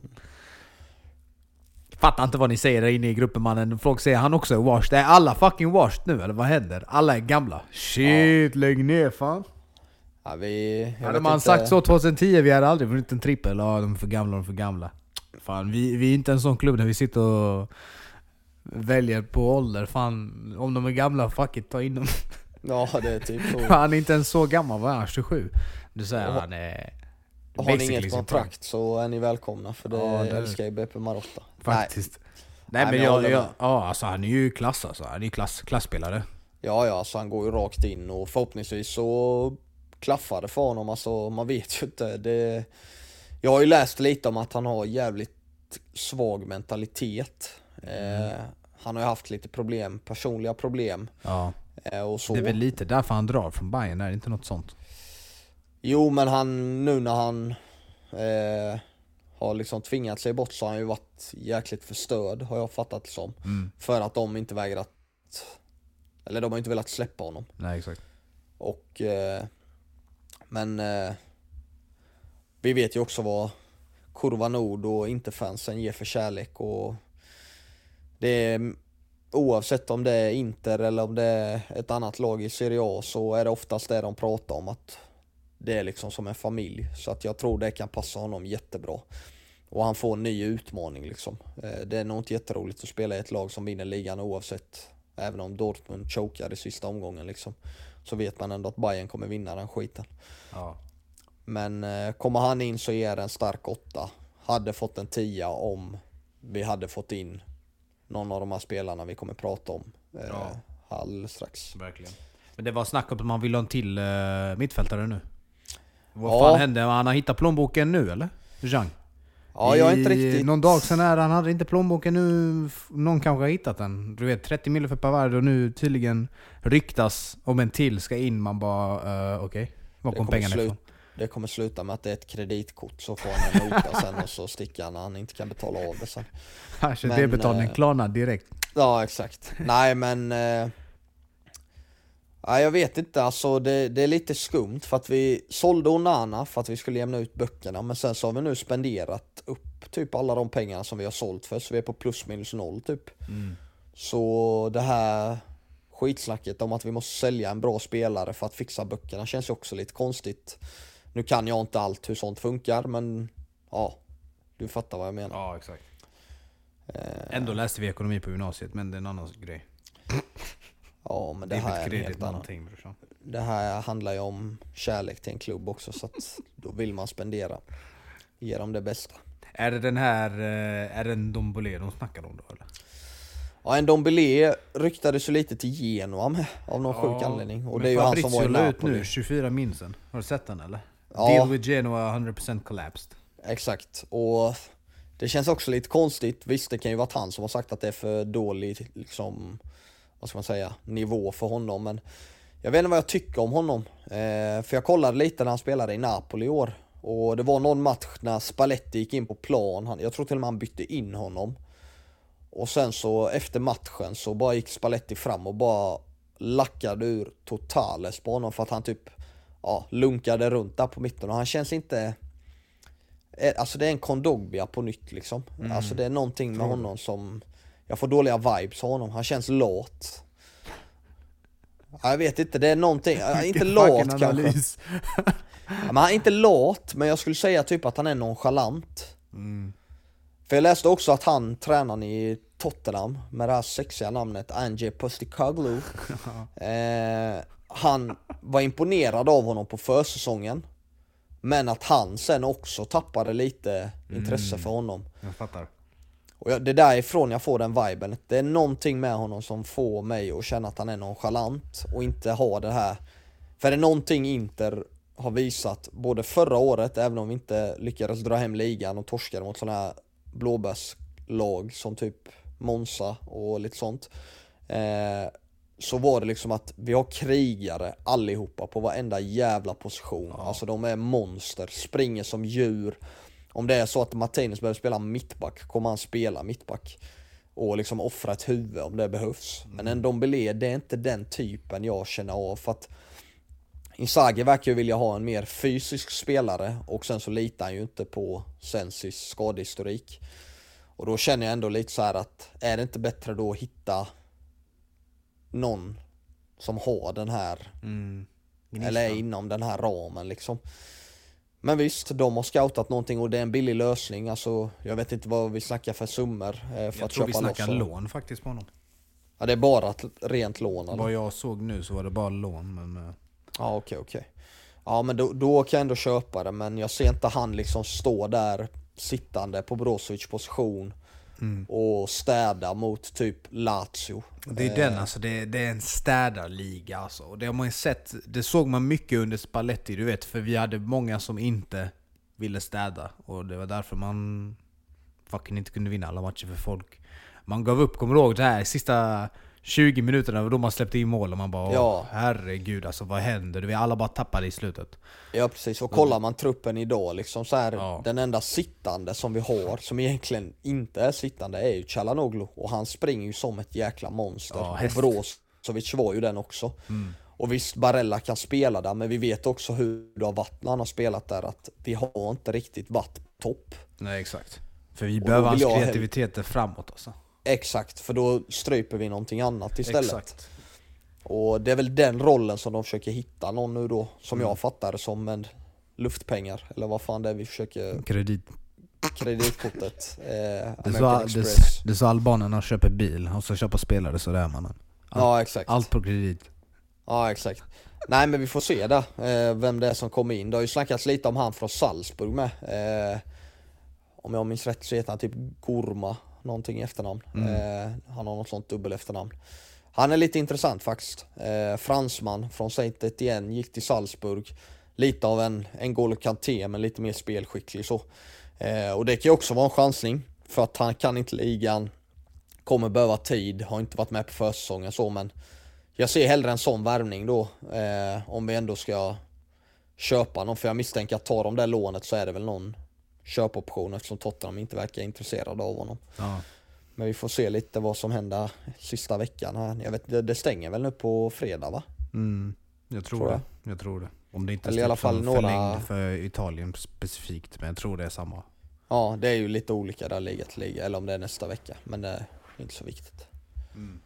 Fattar inte vad ni säger där inne i gruppen, mannen. Folk säger han också är washed. Är alla fucking washed nu, eller vad händer? Alla är gamla. Shit, ja. Lägg ner fan. Ja, vi... Hade man inte... sagt så tjugohundratio, vi hade aldrig vunnit en trippel. Ja, de är för gamla, de är för gamla. Fan, vi, vi är inte en sån klubb där vi sitter och väljer på ålder. Fan, om de är gamla, fuck it, ta in dem. Ja, det är typ så. Han är inte ens så gammal, var han? tjugosju? Du säger han är... Och har ni inget kontrakt så är ni välkomna, för det, ja, det älskar ju B P Marotta. Faktiskt. Nej, Nej men, men jag, jag, jag, ja, alltså han är ju klass alltså. Han är ju klass, klassspelare. Ja, ja, så han går ju rakt in och förhoppningsvis så klaffar det för honom. Alltså man vet ju inte. Det, jag har ju läst lite om att han har jävligt svag mentalitet. Mm. Eh, han har ju haft lite problem, personliga problem. Ja. Eh, och så. Det är väl lite därför han drar från Bayern, är det inte något sånt? Jo, men han, nu när han eh, har liksom tvingat sig bort så har han ju varit jäkligt förstörd, har jag fattat det som. Mm. För att de inte vägrat, eller de har inte velat släppa honom. Nej, exakt. Och eh, men eh, vi vet ju också vad Kurva Nord och Interfansen ger för kärlek, och det är, oavsett om det är Inter eller om det är ett annat lag i Serie A, så är det oftast det de pratar om, att det är liksom som en familj. Så att jag tror det kan passa honom jättebra. Och han får en ny utmaning liksom. Det är nog inte jätteroligt att spela i ett lag som vinner ligan oavsett. Även om Dortmund chokar i sista omgången liksom. Så vet man ändå att Bayern kommer vinna den skiten. Ja. Men kommer han in så är det en stark åtta. Hade fått en tia om vi hade fått in någon av de här spelarna vi kommer prata om. Ja. Alldeles strax. Verkligen. Men det var snack om att man vill ha en till uh, mittfältare nu. Vad ja. fan hände? Han har hittat plånboken nu, eller? Jean? Ja, jag är inte riktigt... Någon dag sen är han hade inte plånboken nu. Någon kanske har hittat den. Du vet, trettio miljoner för Pavard, och nu tydligen ryktas om en till ska in. Man bara, uh, okej. Okay. Var kom pengarna slut, ifrån? Det kommer sluta med att det är ett kreditkort, så får han en nota sen och så sticker han när han inte kan betala av det sen. Kanske det betalning klarnar direkt. Ja, exakt. Nej, men... Eh, ja, jag vet inte, alltså det, det är lite skumt för att vi sålde Onana för att vi skulle jämna ut böckerna, men sen så har vi nu spenderat upp typ alla de pengarna som vi har sålt för, så vi är på plus minus noll typ. Mm. Så det här skitsnacket om att vi måste sälja en bra spelare för att fixa böckerna känns ju också lite konstigt. Nu kan jag inte allt hur sånt funkar, men ja, du fattar vad jag menar. Ja, exakt. Eh, Ändå läste vi ekonomi på gymnasiet, men det är en annan grej. Ja, men det, det här är en helt annan. Brorsan. Det här handlar ju om kärlek till en klubb också, så att då vill man spendera. Ge dem det bästa. Är det den här, är det en Dombele de snackar om då, eller? Ja, en Dombele ryktades ju lite till Genoa med, av någon ja, sjuk anledning. Och det är ju han som var i Napoli. Nu, tjugofyra minsen. Har du sett den, eller? Ja. Deal with Genoa hundra procent collapsed. Exakt, och det känns också lite konstigt. Visst, det kan ju vara han som har sagt att det är för dålig liksom, vad ska man säga, nivå för honom, men jag vet inte vad jag tycker om honom. Eh, för jag kollade lite när han spelade i Napoli i år, och det var någon match när Spalletti gick in på plan. Han, jag tror till och med han bytte in honom. Och sen så efter matchen så bara gick Spalletti fram och bara lackade ur totales på honom, för att han typ ja, lunkade runt där på mitten, och han känns inte... Alltså det är en Kondogbia på nytt liksom. Mm. Alltså det är någonting med honom som jag får dåliga vibes av honom. Han känns lat. Ja, jag vet inte, det är någonting, inte lat kanske. Ja, men han är inte lat, men jag skulle säga typ att han är nonchalant. Mm. För jag läste också att han tränar i Tottenham med det här sexiga namnet Ange Postecoglou. eh, Han var imponerad av honom på försäsongen, men att han sen också tappade lite intresse mm. för honom. Jag fattar. Och jag, det är därifrån jag får den viben. Det är någonting med honom som får mig att känna att han är nonchalant och inte har det här. För det är någonting Inter har visat både förra året, även om vi inte lyckades dra hem ligan och torskade mot sådana här blåbärslag som typ Monza och lite sånt. Eh, så var det liksom att vi har krigare allihopa på varenda jävla position. Ja. Alltså de är monster, springer som djur. Om det är så att Martinez behöver spela mittback, kommer han spela mittback och liksom offra ett huvud om det behövs. Mm. Men en Ndombele, det är inte den typen jag känner av, för att Inzaghi verkar ju vilja ha en mer fysisk spelare, och sen så litar han ju inte på Sensis skadehistorik. Och då känner jag ändå lite så här att är det inte bättre då att hitta någon som har den här mm. eller är inom den här ramen liksom. Men visst, de har scoutat någonting och det är en billig lösning. Alltså, jag vet inte vad vi snackar för summor eh, för jag att tror köpa vi snackar loss. lån faktiskt på honom. Ja, det är bara ett rent lån eller? Vad jag såg nu så var det bara lån, men... Ja, okej, okej. Ja, men då, då kan jag ändå köpa det, men jag ser inte han liksom stå där sittande på Brozovic position mm. och städa mot typ Lazio. Det är den, alltså, det, det är en städarliga alltså. Och det har man ju sett, det såg man mycket under Spalletti, du vet, för vi hade många som inte ville städa, och det var därför man fucking inte kunde vinna alla matcher för folk. Man gav upp, kommer du ihåg det här sista tjugo minuterna då man släppte in mål och man bara, ja. herregud alltså, vad händer? Vi alla bara tappade i slutet. Ja, precis. Och kollar man truppen idag liksom så här, ja. Den enda sittande som vi har som egentligen inte är sittande är ju Çalhanoğlu, och han springer ju som ett jäkla monster. Ja, och Brozovic var ju den också. Mm. Och visst, Barella kan spela där, men vi vet också hur det har varit när han har spelat där, att vi har inte riktigt varit topp. Nej, exakt. För vi och behöver hans kreativitet framåt också. Exakt, för då stryper vi någonting annat istället. Exakt. Och det är väl den rollen som de försöker hitta någon nu då, som mm. jag fattar det som, med luftpengar, eller vad fan det är vi försöker... Kredit. Kreditkortet. Eh, det, så, det, det så albanerna köper bil och så köper spelare, så där man. Allt, ja, exakt. Allt på kredit. Ja, exakt. Nej, men vi får se där, eh, vem det är som kommer in. Det har ju snackats lite om han från Salzburg med. Eh, om jag minns rätt så heter han typ Gorma, någonting i efternamn. Mm. Eh, han har något sånt dubbel efternamn. Han är lite intressant faktiskt. Eh, fransman från Saint-Étienne, gick till Salzburg. Lite av en, en N'Golo Kanté, men lite mer spelskicklig så. Eh, och det kan ju också vara en chansning, för att han kan inte ligan, kommer behöva tid, har inte varit med på försäsongen så, men jag ser hellre en sån värvning då, eh, om vi ändå ska köpa någon, för jag misstänker att tar de där lånet så är det väl någon köpoption, eftersom Tottenham inte verkar intresserade av honom. Ja. Men vi får se lite vad som händer sista veckan här. Jag vet, det, det stänger väl nu på fredag, va? Mm, jag tror, tror det. Jag. jag tror det. Om det inte är i alla fall några... förlängd för Italien specifikt, men jag tror det är samma. Ja, det är ju lite olika där liga till liga, eller om det är nästa vecka, men det är inte så viktigt. Mm.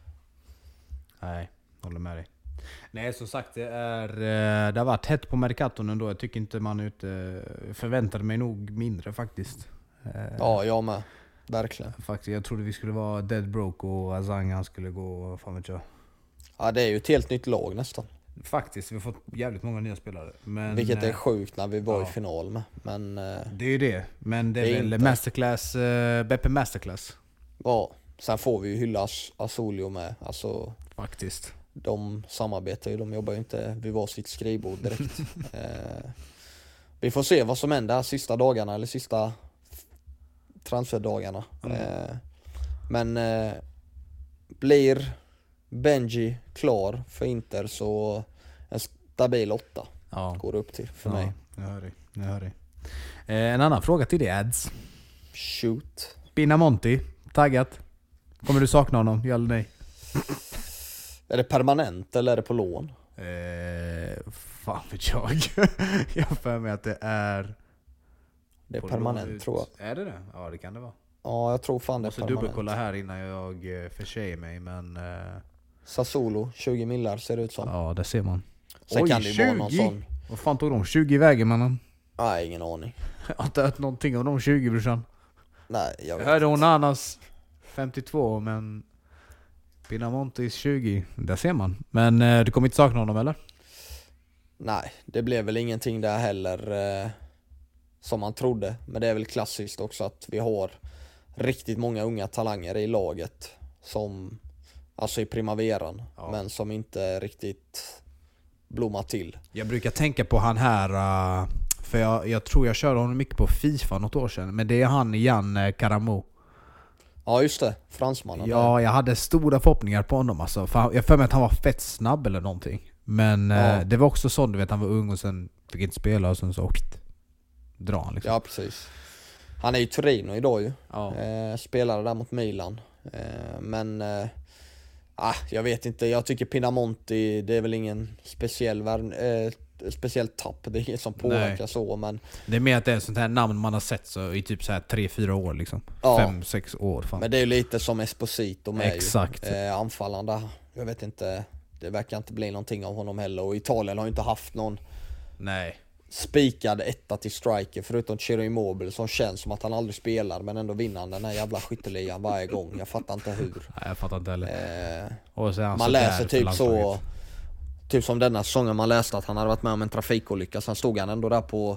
Nej, håller med dig. Nej, som sagt, det, är, det har varit hett på Mercaton ändå. Jag tycker inte man ute förväntade mig nog mindre faktiskt. Ja, jag med. Verkligen. Faktiskt, jag trodde vi skulle vara dead broke och Azang han skulle gå, fan vet jag. Ja, det är ju ett helt nytt lag nästan. Faktiskt, vi har fått jävligt många nya spelare. Men, vilket är sjukt när vi var ja. i final med. Men, det är ju det. Men det är, det är väl inte. Masterclass, uh, Beppe Masterclass. Ja, sen får vi ju hylla Asolio med. Alltså, faktiskt. De samarbetar ju, de jobbar ju inte vid varsitt skrivbord direkt. eh, vi får se vad som händer här sista dagarna, eller sista transferdagarna. Mm. Eh, men eh, blir Benji klar för Inter, så en stabil åtta ja. går upp till för ja, mig. Jag hör dig, jag hör dig. Eh, en annan fråga till dig, Ads. Shoot. Pinamonti, taggat. Kommer du sakna honom, ja eller nej? Är det permanent eller är det på lån? Eh, fan vet jag. Jag för mig att det är... Det är permanent, lån. tror jag. Är det det? Ja, det kan det vara. Ja, jag tror fan det är Måste permanent. dubbelkolla här innan jag eh, försäger mig, men... Eh, Sassuolo, tjugo millar ser det ut som. ja, det ser man. Sen Oj, kan det ju vara någon tjugo! sån... Vad fan tog de? tjugo i vägen, mannen? Nej, ingen aning. Jag har inte hört någonting om de tjugo, brorsan. Nej, jag Jag vet hörde inte. Onanas femtiotvå, men... Pinamontis tjugo, där ser man. Men eh, du kommer inte sakna honom, eller? Nej, det blev väl ingenting där heller eh, som man trodde. Men det är väl klassiskt också att vi har riktigt många unga talanger i laget som, alltså i primaveran, Ja. men som inte riktigt blommar till. Jag brukar tänka på han här, uh, för jag, jag tror jag körde honom mycket på FIFA något år sedan. Men det är han Jan uh, Karamo. Ja just det, fransmannen. Ja, jag hade stora förhoppningar på honom alltså. För han, jag för mig att han var fett snabb eller någonting. Men Ja. uh, det var också sånt, du vet, han var ung och sen fick inte spela och sen så pst, dra han liksom. Ja, precis. Han är ju Torino idag ju. Ja. Eh, spelade där mot Milan. Eh, men eh, ah, jag vet inte, jag tycker Pinamonti, det är väl ingen speciell värn, eh, speciellt tapp, det är inget som påverkar Nej. så, men Det är mer att det är sånt här namn man har sett så i typ så här tre fyra år liksom. Ja. fem sex år fan. men det är ju lite som Esposito med Exakt. ju. Eh, anfallande, jag vet inte, det verkar inte bli någonting av honom heller, och Italien har ju inte haft någon Nej. spikad etta till striker förutom Ciro Immobile som känns som att han aldrig spelar, men ändå vinner han den här jävla skytteligan varje gång. Jag fattar inte hur. Nej, jag fattar inte heller. Eh, Och så är han man så läser där för typ så, landslaget. typ som denna säsongen man läste att han hade varit med om en trafikolycka, sen stod han ändå där på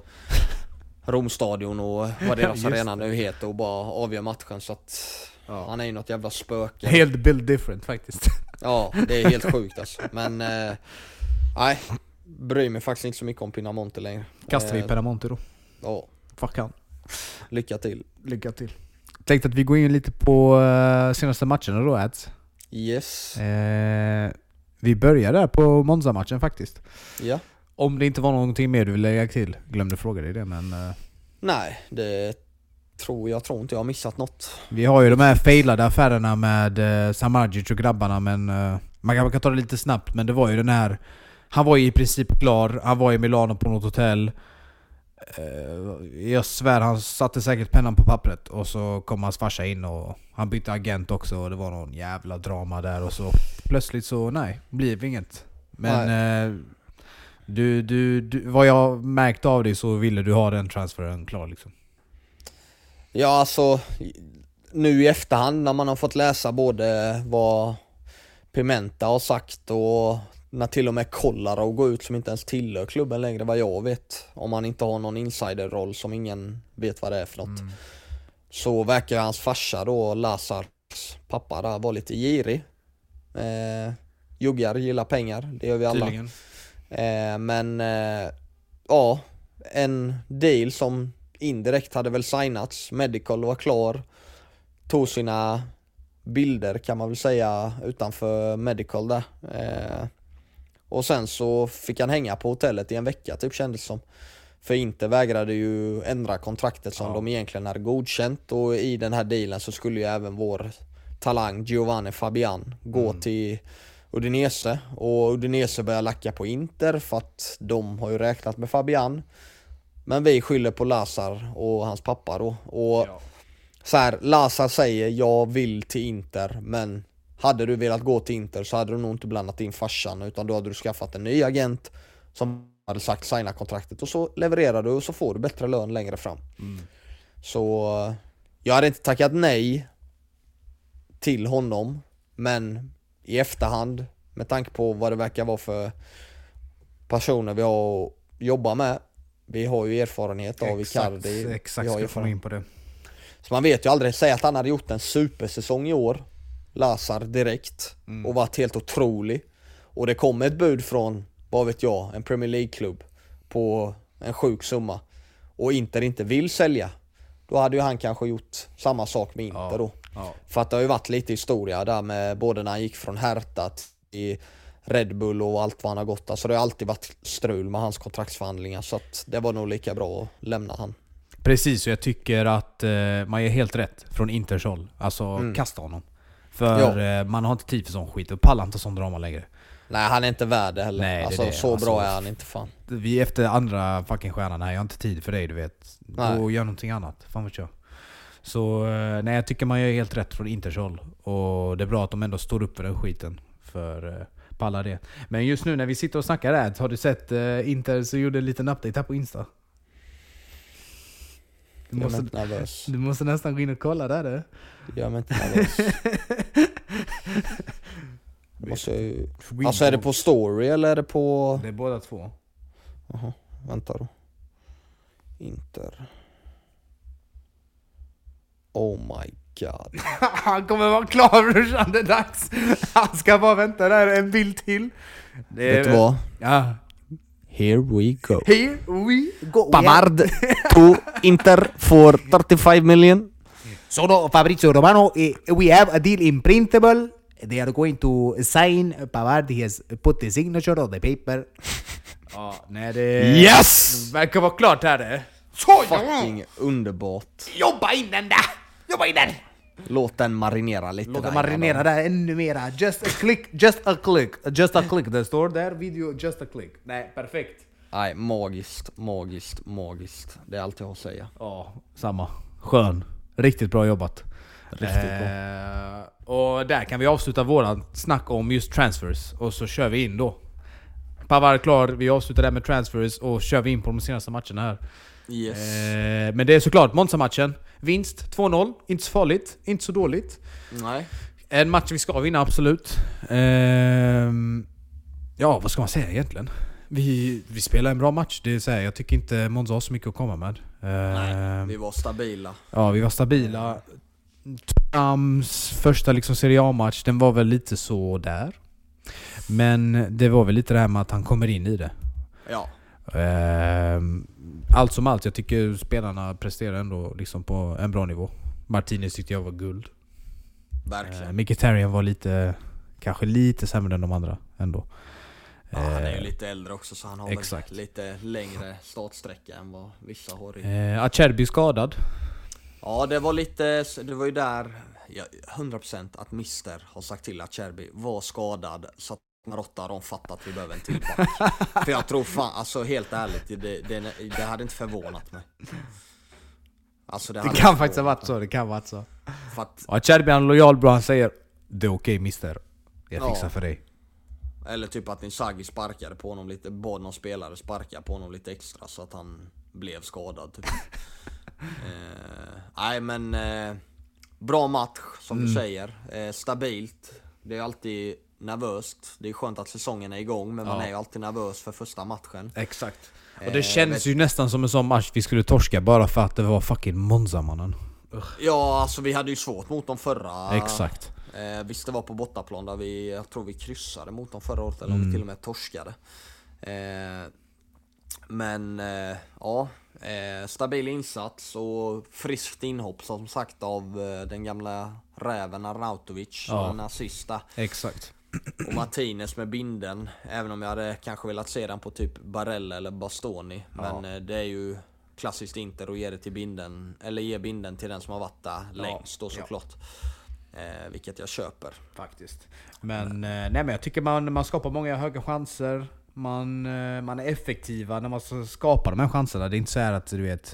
Romstadion och vad deras Just arena nu heter och bara avgör matchen, så att Ja. han är ju något jävla spöke. Helt build different faktiskt. Ja, det är helt sjukt alltså. Men eh, nej, bryr mig faktiskt inte så mycket om Pinamonti längre. Kastar vi Eh, Pinamonti då. Ja, Fuck han. lycka till. Lycka till. Tänkte att vi går in lite på uh, senaste matcherna då, Ads. Yes. Eh, vi börjar där på Monza-matchen faktiskt. Ja. Om det inte var någonting mer du vill lägga till. Glömde fråga dig det, men... Uh, Nej, det tror jag tror inte jag har missat något. vi har ju de här failade affärerna med uh, Samardzic och grabbarna, men uh, man, kan, man kan ta det lite snabbt, men det var ju den här... Han var ju i princip klar, han var i Milano på något hotell. Uh, jag svär, han satte säkert pennan på pappret och så kom hans farsa in och han bytte agent också och det var någon jävla drama där och så plötsligt så nej, blir det inget. Men uh, du, du, du, vad jag märkt av dig så ville du ha den transferen klar liksom. Ja, alltså nu i efterhand när man har fått läsa både vad Pimenta har sagt och när till och med Kolarov går ut som inte ens tillhör klubben längre vad jag vet, om han inte har någon insiderroll som ingen vet vad det är för något, Mm. så verkar hans farsa då, Lazars pappa där, vara lite girig. Eh, juggar gillar pengar, det gör vi alla. Tydligen. Eh, men eh, ja, en deal som indirekt hade väl signats. Medical var klar, tog sina bilder kan man väl säga utanför Medical där. Eh, och sen så fick han hänga på hotellet i en vecka typ, kändes som. För inte vägrade ju ändra kontraktet som Ja. de egentligen hade godkänt, och i den här dealen så skulle ju även vår talang Giovanni Fabian gå Mm. till Udinese, och Udinese börjar lacka på Inter för att de har ju räknat med Fabian. Men vi skyller på Lazar och hans pappa då. Och Ja. så här, Lazar säger jag vill till Inter, men hade du velat gå till Inter så hade du nog inte blandat in farsan, utan då hade du skaffat en ny agent som hade sagt signa kontraktet, och så levererar du och så får du bättre lön längre fram. Mm. Så jag hade inte tackat nej till honom, men i efterhand, med tanke på vad det verkar vara för personer vi har att jobba med, vi har ju erfarenhet av Exakt, Icardi, exakt vi har ska komma erfaren- in på det. så man vet ju aldrig, säga att han hade gjort en supersäsong i år, Lazar direkt, Mm. och varit helt otrolig, och det kom ett bud från, vad vet jag, en Premier League-klubb på en sjuk summa, och Inter inte vill sälja, då hade ju han kanske gjort samma sak med Inter Ja. då. Ja. För att det har ju varit lite historia där med både när han gick från Hertha till Red Bull och allt vad han har gått. Alltså det har alltid varit strul med hans kontraktsförhandlingar, så att det var nog lika bra att lämna han. Precis, och jag tycker att eh, man är helt rätt från Inters håll. Alltså Mm. kasta honom. För Ja. eh, man har inte tid för sån skit och pallar inte sån drama längre. Nej, han är inte värd det heller. Nej, det är alltså det. så Alltså, bra är han inte, fan. Vi är efter andra fucking stjärnan här, jag har inte tid för dig, du vet. Nej. Gå och gör någonting annat, fan vet jag. Så eh, nej, jag tycker man gör helt rätt från Inters håll. Och det är bra att de ändå står upp för den skiten. För eh, palla det. Men just nu när vi sitter och snackar där, har du sett eh, Inter så gjorde en liten update här på Insta? Du måste, jag är inte nervös. Du måste nästan gå in och kolla där. Det. Jag är inte nervös. måste jag ju... Alltså är det på story eller är det på... Det är båda två. Jaha, vänta då. Inter. Oh my god. Han kommer vara klar, brorsan, det är dags. Han ska bara vänta där en bild till. Det är... Vet du vad? Ja. Here we go. Here we go. Pavard to Inter for thirty-five million. Sono Fabrizio Romano. We have a deal in printable. They are going to sign Pavard. He has put the signature on the paper. Ja, nej det... Yes! Det verkar vara klart här det. Fucking underbart. Jobba in den där! Jobba in den! Låt den marinera lite. Låt där den marinera där ännu mera. Just a click, just a click, just a click. Det står där, video, just a click. Nej, perfekt. Nej, magiskt, magiskt, magiskt. Det är allt jag har att säga. Ja, samma. Skön. Riktigt bra jobbat. Riktigt eh, bra. Och där kan vi avsluta våran snack om just transfers. Och så kör vi in då. Pavard klar, vi avslutar där med transfers och kör vi in på de senaste matcherna här. Yes. Eh, men det är såklart Monza-matchen. Vinst två noll, inte så farligt, inte så dåligt. Nej. En match vi ska vinna, absolut. Eh, ja, vad ska man säga egentligen? Vi, vi spelar en bra match, det är så här, jag tycker inte Monza har så mycket att komma med. Eh, Nej, vi var stabila. Ja, vi var stabila. Trams första liksom Serie A-match, den var väl lite så där. Men det var väl lite det här med att han kommer in i det. Ja. Eh, allt som allt, jag tycker spelarna presterar ändå liksom på en bra nivå. Martinez tyckte jag var guld. Verkligen. Eh, Mkhitaryan var lite, kanske lite sämre än de andra ändå. Ja, han är ju Eh, lite äldre också så han har exakt. väl lite längre startsträcka än vad vissa har. I. eh, Acerbi skadad. Ja, det var lite, det var ju där ja, hundra procent att Mister har sagt till att Cherby var skadad så att Marotta de fattat att vi behöver en till back. För jag tror fan, alltså helt ärligt, det, det, det hade inte förvånat mig. Alltså det, Det hade kan inte faktiskt ha förvånat varit så, det kan vara så. mig. För att, Och Acerbi är lojal bra, han säger det är okej mister. Jag Ja. fixar för dig. eller typ att Inzaghi sparkade på honom lite, bad någon spelare sparka på honom lite extra så att han blev skadad typ. eh, Nej men eh, bra match som Mm. du säger, eh, stabilt. Det är alltid nervöst. Det är skönt att säsongen är igång, men man Ja. är ju alltid nervös för första matchen. Exakt. Och Eh, det känns vet- ju nästan som en sån match vi skulle torska bara för att det var fucking Monza, mannen. Ja, alltså vi hade ju svårt mot dem förra. Exakt. Eh, visst det var på bortaplan där vi, jag tror vi kryssade mot dem förra året, eller om Mm. vi till och med torskade. Eh, men eh, ja, eh, stabil insats och friskt inhopp som sagt av eh, den gamla räven Arnautovic, Ja. en assist där. Exakt. Och Martinez med binden, även om jag hade kanske velat se den på typ Barella eller Bastoni. Men Ja. eh, det är ju klassiskt Inter att ge det till binden, eller ge binden till den som har varit där längst då såklart. Eh, vilket jag köper. Faktiskt. Men, eh, nej, men jag tycker man, man skapar många höga chanser. Man, eh, man är effektiva när man så skapar de här chanserna. Det är inte så här att du vet,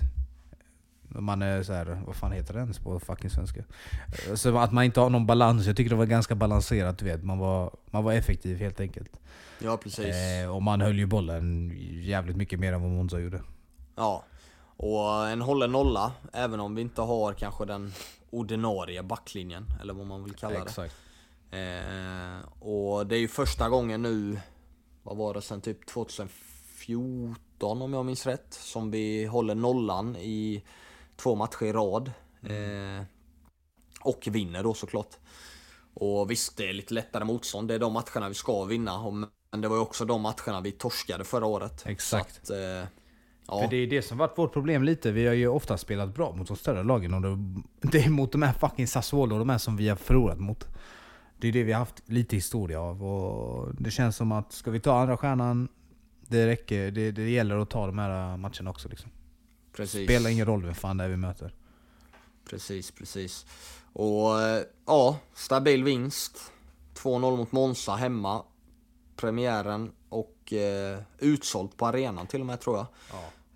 man är så här, vad fan heter det ens på fucking svenska? Så att man inte har någon balans. Jag tycker det var ganska balanserat, du vet. Man var, man var effektiv helt enkelt. Ja, precis. Eh, och man höll ju bollen jävligt mycket mer än vad Monza gjorde. Ja. Och en hållen nolla, även om vi inte har kanske den ordinarie backlinjen, eller vad man vill kalla det. Exakt. Eh, och det är ju första gången nu, vad var det, sen typ tjugohundrafjorton om jag minns rätt, som vi håller nollan i två matcher i rad. Eh, och vinner då såklart. Och visst, det är lite lättare motstånd, det är de matcherna vi ska vinna, men det var ju också de matcherna vi torskade förra året. Exakt. Så att, eh, ja. För det är det som varit vårt problem lite. Vi har ju ofta spelat bra mot de större lagen. Och det, det är mot de här fucking Sassuolo och de här som vi har förlorat mot. Det är det vi har haft lite historia av. Och det känns som att ska vi ta andra stjärnan, det räcker. Det, det gäller att ta de här matcherna också liksom. Precis. Spelar ingen roll vem fan det är vi möter. Precis, precis. Och eh, ja, stabil vinst. två noll mot Monza hemma. Premiären och eh, utsålt på arenan till och med, tror jag. Ja.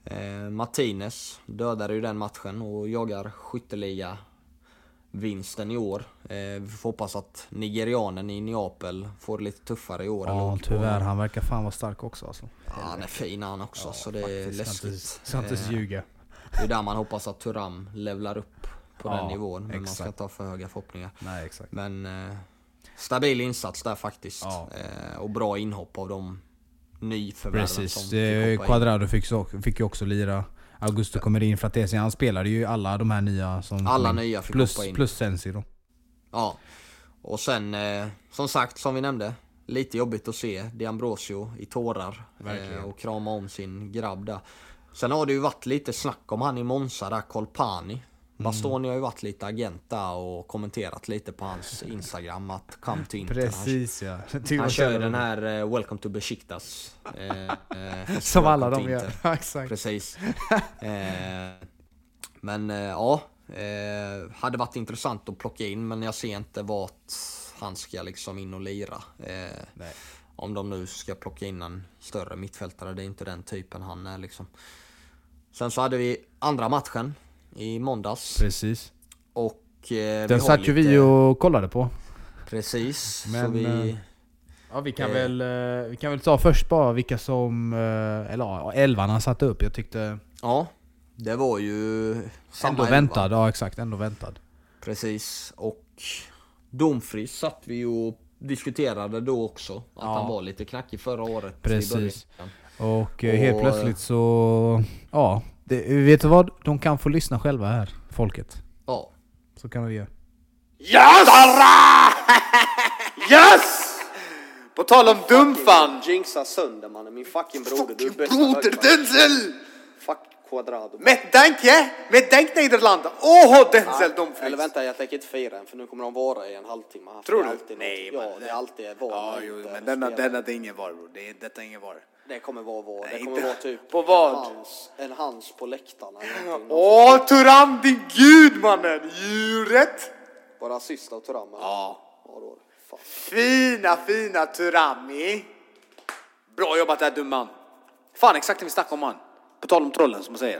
Eh, Martinez dödade ju den matchen och jagar skytteliga vinsten i år. Eh, vi får hoppas att nigerianen i Neapel får det lite tuffare i år. Ja, tyvärr. Han verkar fan vara stark också alltså. Ja, han är fin han också, ja, så det är läskigt. Ska inte eh, ljuga. Det är där man hoppas att Thuram levlar upp på ja, den nivån. Men exakt. man ska ta för höga förhoppningar. Nej, exakt. Men eh, stabil insats där faktiskt. Ja. Eh, och bra inhopp av de nyförvärven som Precis. fick Quadrado fick, fick ju också lira. Augusto kommer in för att det, han spelade ju alla de här nya som alla nya fick plus, hoppa in. Plus Sensi då. Ja. Och sen eh, som sagt, som vi nämnde, lite jobbigt att se Di Ambrosio i tårar eh, och krama om sin grabb där. Sen har det ju varit lite snack om han i Monza där, Colpani. Bastoni har ju varit lite agent där och kommenterat lite på hans Instagram att come to Inter. Precis, ja. Han, han kör ju den här uh, Welcome to Besiktas eh, eh, som alla de gör. Exakt. Precis. eh, men eh, ja, eh, hade varit intressant att plocka in, men jag ser inte vart han ska liksom in och lira. Eh, Nej. Om de nu ska plocka in en större mittfältare, det är inte den typen han är liksom. Sen så hade vi andra matchen i måndags. Precis. Och eh, den satt ju lite... vi och kollade på. Precis. Men, så vi... Ja, vi kan, eh, väl, vi kan väl ta först bara vilka som... Eller ja, elvan han satte upp. Jag tyckte... Ja, det var ju... Samma ändå elva. Väntad, ja exakt. Ändå väntad. Precis. Och Dumfries satt vi och diskuterade då också. Att ja. han var lite knackig förra året. Precis. Och, och helt plötsligt så... Ja. Det, vet du vad? De kan få lyssna själva här, folket. Ja. Så kan vi göra. Yes! Yes! På tal om dumfan. Jinxa sönder mannen, min fucking broder. Du är bästa broder, Denzel! Fuck Quadrado. Met danke, met dank Nederland. Åh, Denzel Dumfries. Eller vänta, jag tänker inte fira den, för nu kommer de vara i en halvtimme. Tror du? Alltid Nej, ja, man, det är alltid var. Ja, jo, men denna, denna det är ingen var, bro. Det är, detta är ingen var. Det kommer vara var. Nej, det kommer inte. vara typ på vad? En hans, en hans på läktarna. Åh, Thuram, din gud mannen. Djuret. Bara assist av Thuram. Ja. Ja då. Fan. Fina, fina Thurami. Bra jobbat där, dumman. Fan, exakt det vi snackar om man. På tal om trollen som man säger.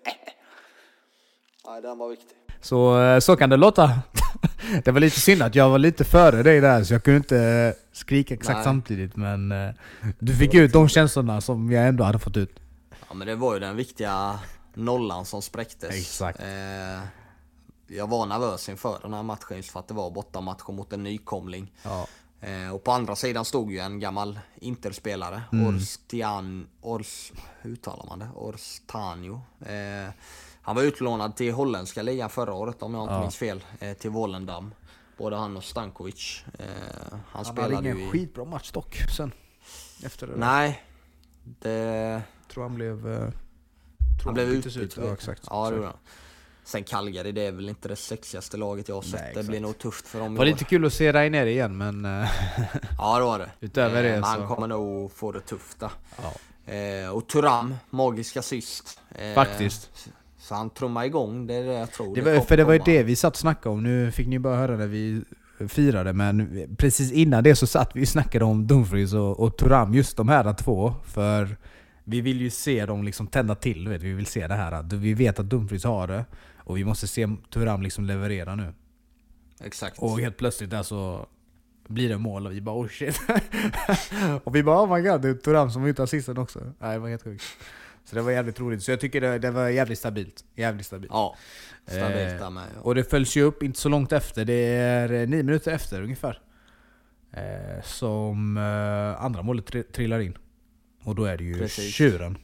Nej, den var viktig. Så, så kan det låta. Det var lite synd att jag var lite före dig där, så jag kunde inte skrika exakt Nej. samtidigt. Men du fick ut de känslorna som jag ändå hade fått ut. Ja, men det var ju den viktiga nollan som spräcktes. Exakt. Eh, jag var nervös inför den här matchen just för att det var bortamatch mot en nykomling. Ja. Eh, och på andra sidan stod ju en gammal Interspelare, mm. Orstian, Ors, hur uttalar man det? Orstanio. Eh, han var utlånad till holländska ligan förra året om jag inte ja. minns fel, eh, till Volendam. Både han och Stankovic. Eh, han, han spelade hade ingen ju i... skitbra match dock sen. Efter det. Nej. Det... Tror han blev... Tror han, han blev utbytt. ut. Ja, exakt. Ja, det var. Sen Calgary, det är väl inte det sexigaste laget jag har sett. Nej, det blir nog tufft för dem. Det var lite kul att se Rainer igen, men... ja, det var det. Utöver det, eh, så... Han kommer nog få det tufft där. Ja. Eh, och Thuram, magiska assist. Eh, Faktiskt. Så han trummar igång, det är det jag tror. Det var, det för det var ju det vi satt och snackade om. Nu fick ni bara höra när vi firade, men precis innan det så satt vi och snackade om Dumfries och, och Thuram, just de här två. För vi vill ju se dem liksom tända till, vet. Vi vill se det här. Vi vet att Dumfries har det. Och vi måste se Thuram liksom leverera nu. Exakt. Och helt plötsligt där så blir det mål och vi bara oh shit. Och vi bara oh my god, det är Thuram som inte har assisten också. Nej, det var helt sjukt. Så det var jävligt roligt. Så jag tycker det, det var jävligt stabilt. Jävligt stabilt. Ja, stabilt där med. Ja. Och det följs ju upp inte så långt efter. Det är nio minuter efter ungefär. Eh, som eh, andra målet tr- trillar in. Och då är det ju Precis. tjuren.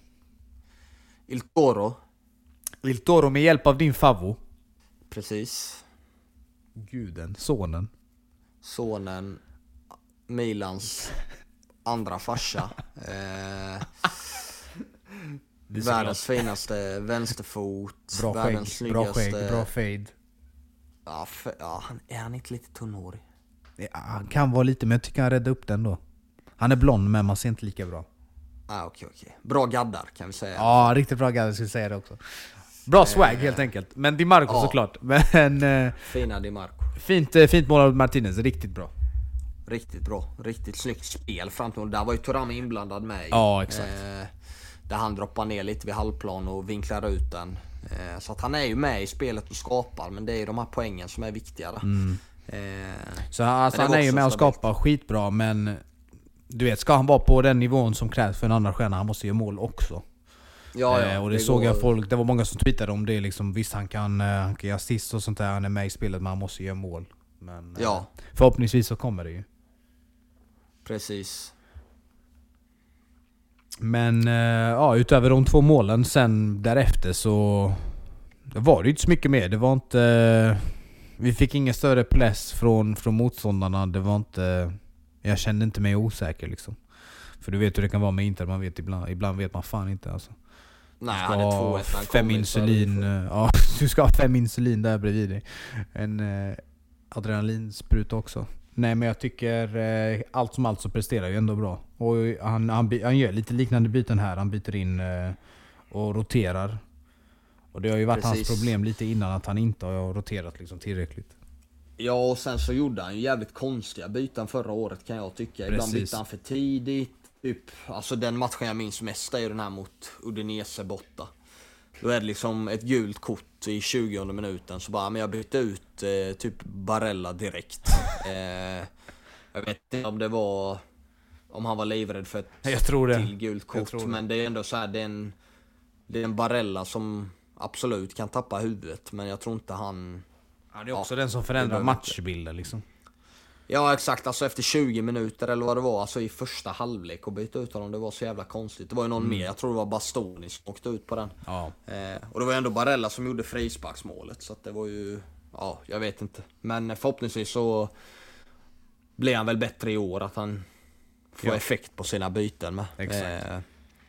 Il Toro. Il Toro med hjälp av din favvo. Precis. Guden, sonen. Sonen, Milans andra farsa. eh, världens finaste vänsterfot. Bra världens skägg, bra snyggaste... skägg, bra fade. Ja, för, ja, är han inte lite tunnhårig? Ja, han kan vara lite, men jag tycker han räddar upp den då. Han är blond, men man ser inte lika bra. Ah, okej, okej. Bra gaddar kan vi säga. Ja, riktigt bra gaddar skulle jag säga det också. Bra swag helt enkelt. Men Di Marco ja. såklart. Men, Fina Di Marco. Fint, fint mål av Martinez, riktigt bra. Riktigt bra, riktigt snyggt spel fram till. Där var ju Thuram inblandad med. Ja, exakt. Eh, där han droppar ner lite vid halvplan och vinklar ut den. Eh, så att han är ju med i spelet och skapar, men det är ju de här poängen som är viktigare. Mm. Eh, Så alltså, han är ju med och stabilt. skapar skitbra, men du vet, ska han vara på den nivån som krävs för en andra stjärna, han måste göra mål också. Ja, ja, eh, och det, det såg går... jag folk, det var många som twittrade om det liksom. Visst, han kan, eh, han kan göra assist och sånt där, han är med i spelet, men han måste göra mål. Men Ja. eh, förhoppningsvis så kommer det ju. Precis. Men eh, ja, utöver de två målen sen därefter så det var det ju inte så mycket mer. Det var inte eh, vi fick ingen större press från, från motståndarna. Det var inte, jag kände inte mig osäker liksom. För du vet hur det kan vara med Inter, man vet ibland, ibland vet man fan inte alltså. Nej, Du hade ska två ha ett när han fem kom, insulin, så eh, ja, du ska ha fem insulin där bredvid dig. En eh, adrenalinspruta också. Nej, men jag tycker eh, allt som allt så presterar ju ändå bra. Och han, han, by- han gör lite liknande byten här. Han byter in eh, och roterar. Och det har ju varit Precis. hans problem lite innan, att han inte har roterat liksom tillräckligt. Ja, och sen så gjorde han ju jävligt konstiga byten förra året kan jag tycka. Ibland Precis. bytte han för tidigt. Typ, alltså den matchen jag minns mest är ju den här mot Udinese borta. Då är det liksom ett gult kort i tjugonde minuten. Så bara, men jag bytte ut eh, typ Barella direkt. eh, jag vet inte om det var... Om han var livrädd för ett Jag tror det. till gult Jag kort. tror det. Men det är ändå så här, det är en, det är en Barella som absolut kan tappa huvudet. Men jag tror inte han... Ja, det är också den som förändrar det matchbilden liksom. Ja, exakt, alltså efter tjugo minuter eller vad det var, alltså i första halvlek och byta ut honom, det var så jävla konstigt. Det var ju någon Mm. mer, jag tror det var Bastoni som åkte ut på den. Ja. eh, Och det var ju ändå Barella som gjorde frisparksmålet, så att det var ju, ja, jag vet inte. Men förhoppningsvis så blir han väl bättre i år, att han får Ja. effekt på sina byten med. Exakt. eh,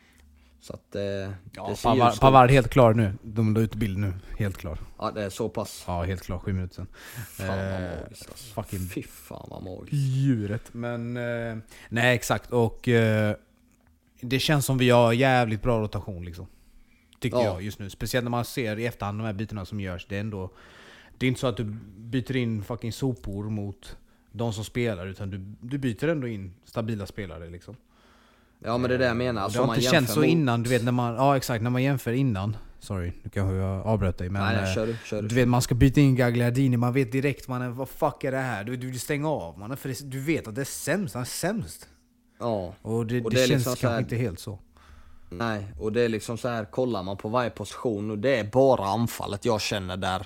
Så att eh, Ja, det ser Pavard, ljust ut. Pavard helt klar nu. De la ut bild nu, helt klar. Ja, det är så pass. Ja, helt klar, sju minuter sen. Fan vad Eh, magiskt alltså. fucking Fy fan vad magiskt. djuret. Men eh, nej, exakt. Och eh, det känns som vi har jävligt bra rotation liksom. Tycker Ja. jag just nu. Speciellt när man ser i efterhand de här bytena som görs. Det är ändå, det är inte så att du byter in fucking sopor mot de som spelar, utan du, du byter ändå in stabila spelare liksom. Ja, men det är det jag menar. Och Alltså, det om har man inte känts jämför så mot- innan, du vet när man, ja exakt, när man jämför innan. Sorry, nu kanske jag avbröt dig, men Nej, nej, eh, kör du, kör du. du vet, man ska byta in Gagliardini, man vet direkt man, vad fuck är det här? Du, du vill stänga av, man, för det, du vet att det är sämst, han är sämst. Ja. Och det, Och det, det är känns liksom kanske så här- inte helt så. Nej, och det är liksom så här, kollar man på varje position och det är bara anfallet jag känner där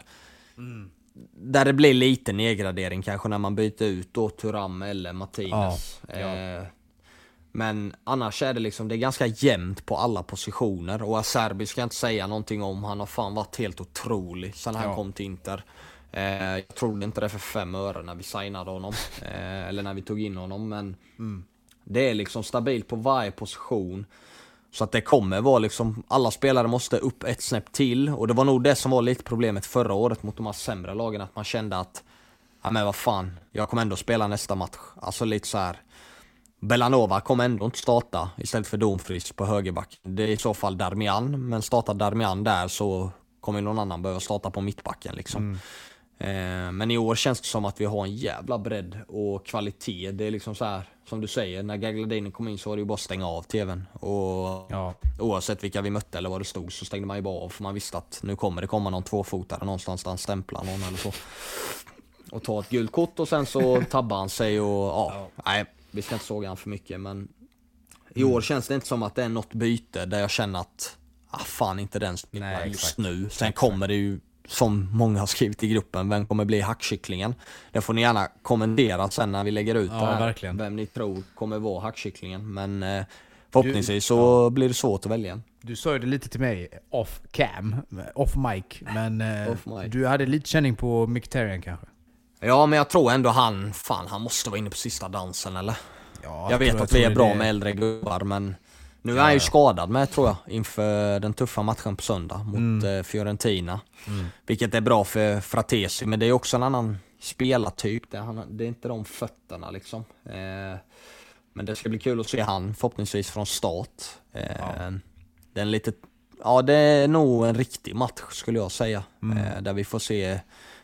där det blir lite nedgradering kanske när man byter ut då Thuram eller Martinez. Ja, ja. Eh, men annars är det liksom, det är ganska jämnt på alla positioner, och Acerbi ska jag inte säga någonting om, han har fan varit helt otrolig sen han Ja. kom till Inter. Eh, jag trodde inte det för fem öre när vi signade honom, eh, eller när vi tog in honom, men det är liksom stabilt på varje position. Så att det kommer vara liksom, alla spelare måste upp ett snäpp till. Och det var nog det som var lite problemet förra året mot de här sämre lagen, att man kände att ja men vad fan, jag kommer ändå spela nästa match. Alltså lite så här. Belanova kommer ändå inte starta istället för Dumfries på högerback. Det är i så fall Darmian, men startar Darmian där så kommer någon annan behöva starta på mittbacken liksom. Eh, men i år känns det som att vi har en jävla bredd och kvalitet. Det är liksom så här, som du säger, när Gagliardini kom in så var det ju bara att stänga av tvn. Och Ja. oavsett vilka vi mötte eller vad det stod så stängde man ju bara av, för man visste att nu kommer det komma någon tvåfotare någonstans där han stämplar någon eller så. Och ta ett gult kort och sen så tabbar han sig och ja, nej, vi ska inte såga han för mycket, men i år känns det inte som att det är något byte där jag känner att ah, fan inte den spelar Nej, just exakt. nu. Sen kommer det ju, som många har skrivit i gruppen, vem kommer bli hackkycklingen? Det får ni gärna kommentera sen när vi lägger ut Ja, det här, verkligen. vem ni tror kommer vara hackkycklingen. Men eh, förhoppningsvis så blir det svårt att välja. Du sa ju det lite till mig off cam, off mic, men eh, Off mic. du hade lite känning på Mkhitaryan kanske? Ja, men jag tror ändå han, fan han måste vara inne på sista dansen eller? Ja, Jag vet tror- att vi tror är bra det- med äldre gubbar, men nu är Ja, han ju ja. skadad med tror jag inför den tuffa matchen på söndag mot Mm. eh, Fiorentina. Vilket är bra för Fratesi, men det är också en annan spelartyp. Det är, han, det är inte de fötterna liksom. Eh, men det ska bli kul att se han förhoppningsvis från start. Eh, Ja. Det är en lite, ja det är nog en riktig match skulle jag säga. Mm. Eh, där vi får se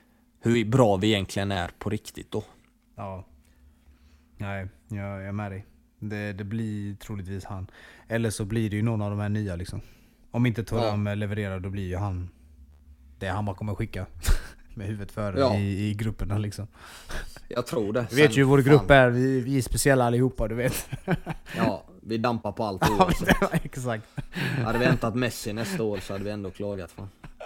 hur bra vi egentligen är på riktigt då. Ja. Nej, jag, jag är med dig. Det, det blir troligtvis han. Eller så blir det ju någon av de här nya liksom. Om inte Thuram ja. levererar, då blir ju han det han bara kommer skicka. Med huvudet före ja. i, i grupperna liksom. Jag tror det. Du vet ju hur vår grupp är, vi, vi är speciella allihopa, du vet. Ja, vi dampar på allt. Ja, exakt. Hade vi väntat Messi nästa år så hade vi ändå klagat för.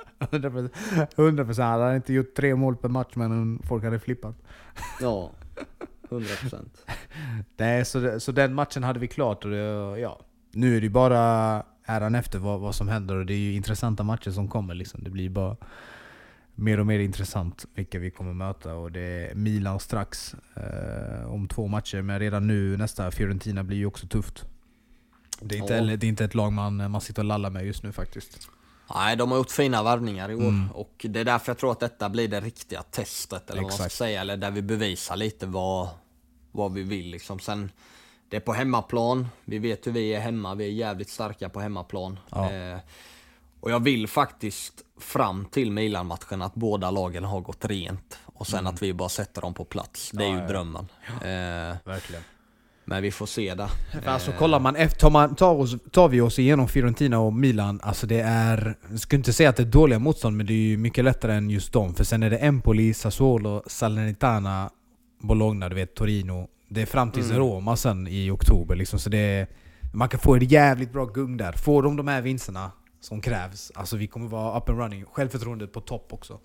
hundra procent. Han hade inte gjort tre mål per match, men folk hade flippat. Ja, hundra procent. Nej, så, så den matchen hade vi klart. Och det, ja. Nu är det bara äran efter vad, vad som händer. Och det är ju intressanta matcher som kommer liksom. Det blir bara mer och mer intressant vilka vi kommer möta. Och det är Milan strax eh, om två matcher. Men redan nu nästa Fiorentina blir ju också tufft. Det är inte, ja. det är inte ett lag man, man sitter och lallar med just nu faktiskt. Nej, de har gjort fina värvningar i år. Mm. Och det är därför jag tror att detta blir det riktiga testet. Eller vad man ska säga. Eller där vi bevisar lite vad, vad vi vill. Liksom. Sen, det är på hemmaplan. Vi vet hur vi är hemma. Vi är jävligt starka på hemmaplan. Ja. Eh, och jag vill faktiskt fram till Milan-matchen att båda lagen har gått rent. Och sen mm. att vi bara sätter dem på plats. Det är ja, ju ja. drömmen. Ja. Eh, Verkligen. Men vi får se det. För alltså kollar man efter, tar, man, tar, oss, tar vi oss igenom Fiorentina och Milan, alltså det är, jag skulle inte säga att det är dåliga motstånd, men det är ju mycket lättare än just dem. För sen är det Empoli, Sassuolo, Salernitana, Bologna, du vet, Torino. Det är fram till mm. Roma sen i oktober liksom, så det är, man kan få ett jävligt bra gung där. Får de de här vinsterna som krävs, alltså vi kommer vara up and running. Självförtroendet på topp också.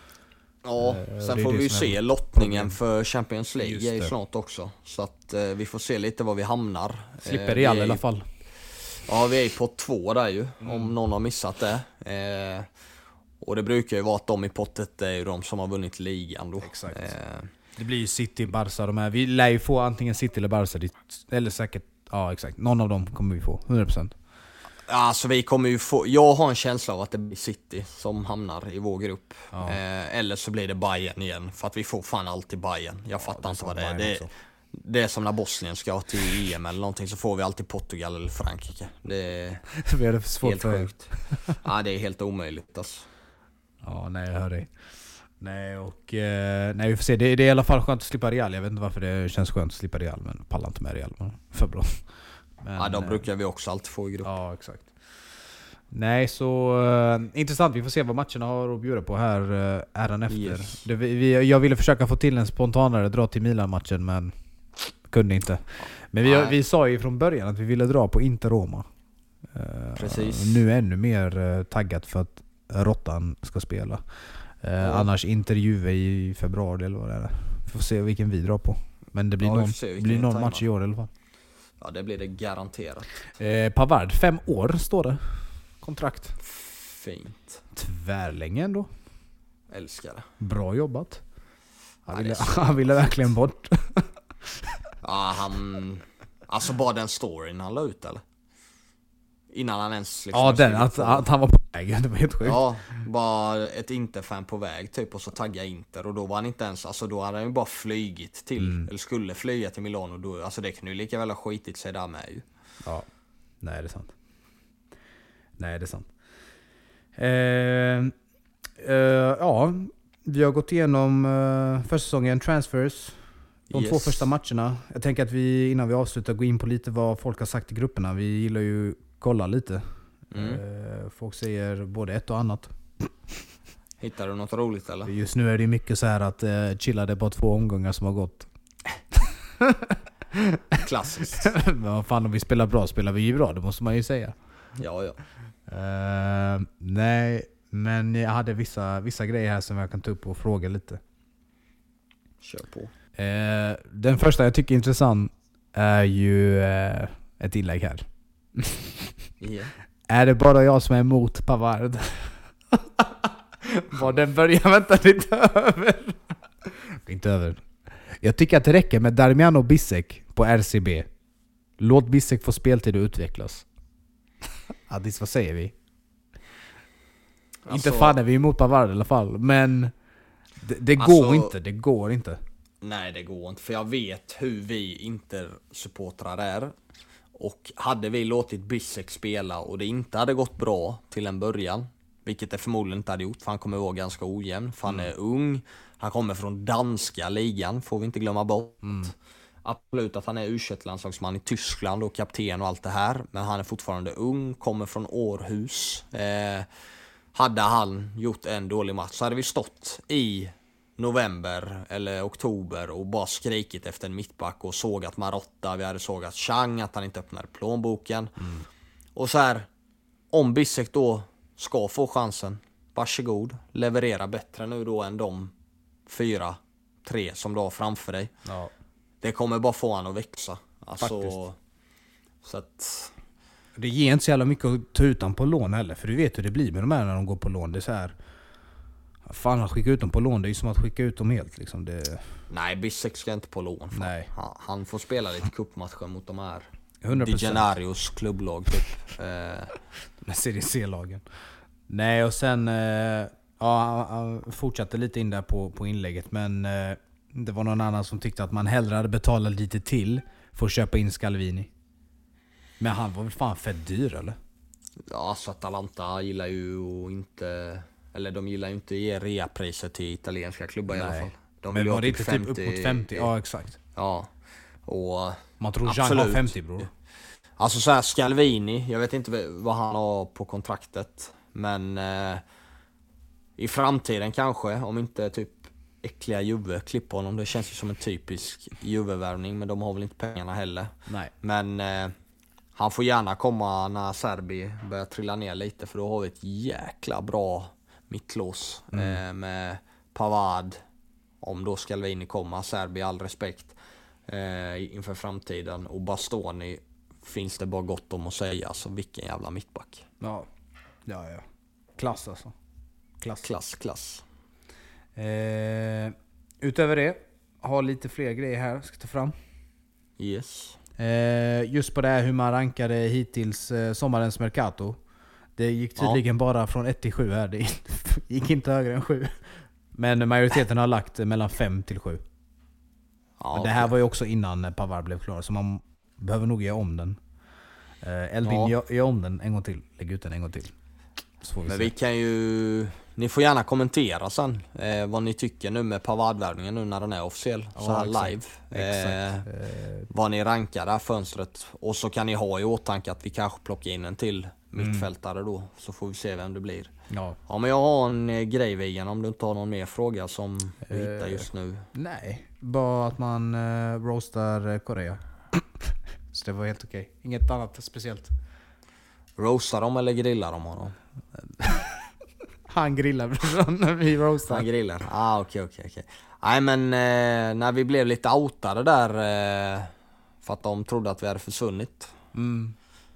Ja, sen får vi ju se lottningen för Champions League är ju snart också. Så att eh, vi får se lite var vi hamnar. Slipper Real eh, i alla fall. Ja, vi är på två där ju, mm. om någon har missat det. Eh, och det brukar ju vara att de i pottet är ju de som har vunnit ligan då. Exakt. Eh, det blir ju City, Barca, de här. Vi lär ju få antingen City eller Barca. Eller säkert, ja exakt. Någon av dem kommer vi få, hundra procent. Alltså vi kommer ju få, jag har en känsla av att det blir City som hamnar i vår grupp. Ja. Eh, eller så blir det Bayern igen. För att vi får fan alltid Bayern. Jag fattar ja, inte vad det är. Det, det är som när Bosnien ska till E M eller någonting, så får vi alltid Portugal eller Frankrike. Det är, det är det svårt helt för sjukt. Ja, det är helt omöjligt alltså. Ja, nej jag hör dig. Nej, och eh, nej, vi får se. Det, det är i alla fall skönt att slippa Real. Jag vet inte varför det känns skönt att slippa Real, men pallar inte med Real. Men för bra. Men, ja, de brukar vi också alltid få i grupp. Ja, exakt. Nej, så uh, intressant. Vi får se vad matcherna har att bjuda på här uh, äran efter. Yes. Det, vi, jag ville försöka få till en spontanare dra till Milan-matchen, men kunde inte. Men vi, vi sa ju från början att vi ville dra på Inter-Roma. Uh, Precis. Nu är ännu mer uh, taggat för att Rottan ska spela. Uh, ja. Annars intervjuer i februari eller vad det är. Vi får se vilken vi drar på. Men det blir ja, någon, blir någon match i år i alla fall. Ja, det blir det garanterat. Eh, Pavard, fem år står det. Kontrakt. Fint. Tvärlänge ändå. Älskar det. Bra jobbat. Han, ja, ville, han ville verkligen bort. Ja, han... Alltså bara den storyn han la ut, eller? Innan han ens... Liksom ja, den. Att, att han var på väg. Det var helt sjukt. Ja, bara ett Inter-fan på väg typ, och så tagga Inter. Och då var han inte ens... Alltså då hade han ju bara flygit till... Mm. Eller skulle flyga till Milano. Då, alltså det kunde ju lika väl ha skitit sig där med ju. Ja. Nej, det är sant. Nej, det är sant. Eh, eh, ja, vi har gått igenom eh, första säsongen transfers. De yes. två första matcherna. Jag tänker att vi innan vi avslutar går in på lite vad folk har sagt i grupperna. Vi gillar ju kolla lite. Mm. Eh, folk säger både ett och annat. Hittar du något roligt eller? Just nu är det mycket så här att eh, chillade på två omgångar som har gått. Klassiskt. Men fan, om vi spelar bra spelar vi ju bra, det måste man ju säga. Ja, ja. Uh, nej, men jag hade vissa, vissa grejer här som jag kan ta upp och fråga lite. Kör på. Uh, den första jag tycker är intressant är ju uh, ett inlägg här. Yeah. Är det bara jag som är emot Pavard? Var den börjar vänta lite över. Inte över. Jag tycker att det räcker med Darmian och Bissek på R C B. Låt Bissek få speltid och utvecklas. Addis, vad säger vi? Alltså, inte fan är vi emot Pavard i alla fall. Men det, det alltså, går inte, det går inte. Nej, det går inte. För jag vet hur vi Inter-supportrar är. Och hade vi låtit Bissek spela och det inte hade gått bra till en början, vilket det förmodligen inte hade gjort, för han kommer vara ganska ojämn. För han är mm. ung. Han kommer från danska ligan, får vi inte glömma bort. Mm. absolut att han är U tjugoett-landslagsman i Tyskland och kapten och allt det här. Men han är fortfarande ung, kommer från Århus. Eh, hade han gjort en dålig match så hade vi stått i november eller oktober och bara skrikit efter en mittback och sågat Marotta. Vi hade sågat Chang, att han inte öppnade plånboken. Mm. Och så här, om Bissek då ska få chansen, varsågod, leverera bättre nu då än de fyra, tre som du har framför dig. Ja. Det kommer bara få han att växa. Alltså, Faktiskt. Så att... Det ger inte så jävla mycket att ta ut dem på lån heller. För du vet hur det blir med de här när de går på lån. Det är så här... Fan, att skicka ut dem på lån, det är ju som att skicka ut dem helt liksom. Det... Nej, Bissek ska inte på lån. Nej. Han, han får spela lite cupmatcher mot de här hundra procent. Digenarios klubblag typ. eh... Med C D C-lagen. Nej, och sen... Eh, ja, han fortsatte lite in där på, på inlägget. Men eh, det var någon annan som tyckte att man hellre hade betalat lite till för att köpa in Scalvini. Men han var väl fan fett dyr, eller? Ja, så Atalanta gillar ju inte... Eller de gillar ju inte ge reapriser till italienska klubbar. Nej. I alla fall. De men var det inte typ upp mot femtio? Ja, exakt. Ja. Och man tror Jean har femtio, bror. Alltså så här, Scalvini, jag vet inte vad han har på kontraktet. Men eh, i framtiden kanske, om inte typ äckliga Juve klipper honom. Det känns ju som en typisk Juve-värvning, men de har väl inte pengarna heller. Nej. Men eh, han får gärna komma när Serbi börjar trilla ner lite, för då har vi ett jäkla bra mittlås mm. eh, med Pavard, om då Scalvini komma, Serbi, all respekt eh, inför framtiden, och Bastoni finns det bara gott om att säga, så vilken jävla mittback. Ja, ja, ja. Klass alltså. Klass, klass, klass. Eh, utöver det, har lite fler grejer här ska ta fram. Yes. Eh, just på det här hur man rankade hittills eh, sommarens Mercato. Det gick tydligen ja. bara från ett till sju här. Det gick inte högre än sju. Men majoriteten har lagt mellan fem till sju. Ja, det här okay. var ju också innan Pavard blev klar, så man behöver nog göra om den. Eh, Elvin, ja. gör, gör om den en gång till. Lägg ut den en gång till. Så får vi Men se. vi kan ju... Ni får gärna kommentera sen eh, vad ni tycker nu med Pavard-värvningen nu när den är officiell. Ja, så här exakt. live. Exakt. Eh, vad ni rankar det här fönstret. Och så kan ni ha i åtanke att vi kanske plockar in en till mm. mittfältare då. Så får vi se vem det blir. Ja, ja men jag har en eh, grej Vigan, om du inte har någon mer fråga som du eh, hittar just nu. Nej, bara att man eh, roastar Korea. Så det var helt okej. Inget annat speciellt. Roastar dem eller grillar dem honom? Han grillar när vi roastar. Han grillar. Ah, okej, okay, okej, okay, okej. Okay. Nej, men eh, när vi blev lite outade där eh, för att de trodde att vi hade försvunnit. Mm.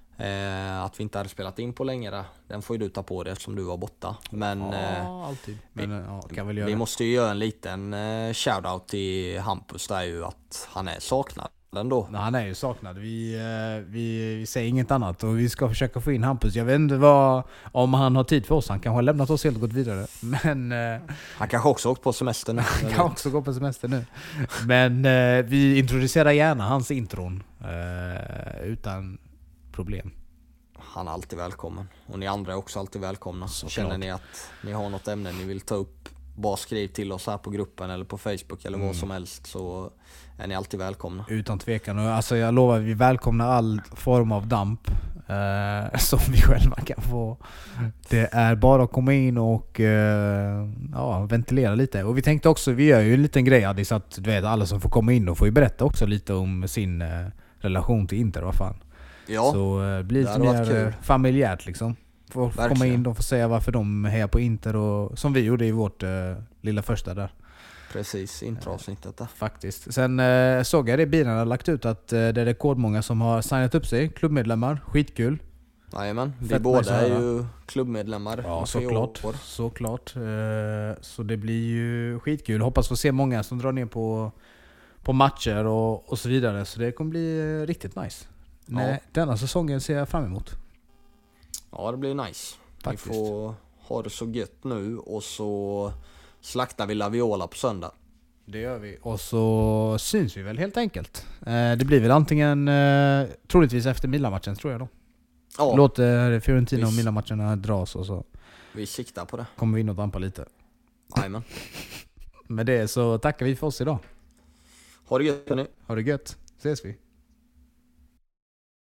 Eh, att vi inte hade spelat in på länge där. Den får ju du ta på dig eftersom du var borta. Men, ja, eh, alltid. Vi, men, ja, kan väl göra vi det. måste ju göra en liten eh, shoutout till Hampus där ju, att han är saknad ändå. Nej, han är ju saknad. Vi, eh, vi, vi säger inget annat och vi ska försöka få in Hampus. Jag vet inte vad, om han har tid för oss. Han kanske har lämnat oss helt och gått vidare. Men, eh, han kanske också åkt på semester nu. Han kan också gå på semester nu. Men eh, vi introducerar gärna hans intron eh, utan problem. Han är alltid välkommen. Och ni andra är också alltid välkomna. Så känner klart. ni att ni har något ämne ni vill ta upp, bara skriv till oss här på gruppen eller på Facebook eller mm. vad som helst, så är ni alltid välkomna. Utan tvekan. Och alltså jag lovar, vi välkomnar all form av damp eh, som vi själva kan få. Det är bara att komma in och eh, ja, ventilera lite. Och vi tänkte också, vi gör ju en liten grej Adis, att du vet, alla som får komma in och får ju berätta också lite om sin eh, relation till Inter, vad fan. Ja, så det blir lite mer familjärt liksom. Får komma in, de får säga varför de hejar på Inter, och som vi gjorde i vårt uh, lilla första där. Precis, introavsnittet där. Faktiskt. Sen uh, såg jag det, bilen har lagt ut att uh, det är rekordmånga som har signat upp sig, klubbmedlemmar, skitkul. Jajamän, vi båda är ju klubbmedlemmar. Ja, såklart. såklart. Uh, så det blir ju skitkul. Hoppas få se många som drar ner på, på matcher och, och så vidare. Så det kommer bli uh, riktigt nice. Ja. Nej, denna säsongen ser jag fram emot. Ja, det blir nice. Faktiskt. Vi får ha det så gött nu, och så slaktar vi La Viola på söndag. Det gör vi. Och så syns vi väl helt enkelt. Eh, det blir väl antingen eh, troligtvis efter Milan-matchen, tror jag då. Ja. Låter Fiorentina och Milan-matcherna dras, och så vi siktar på det. Kommer vi in och dampa lite. Jajamän. Med det så tackar vi för oss idag. Ha det gött hörni. Ha det gött. Ses vi.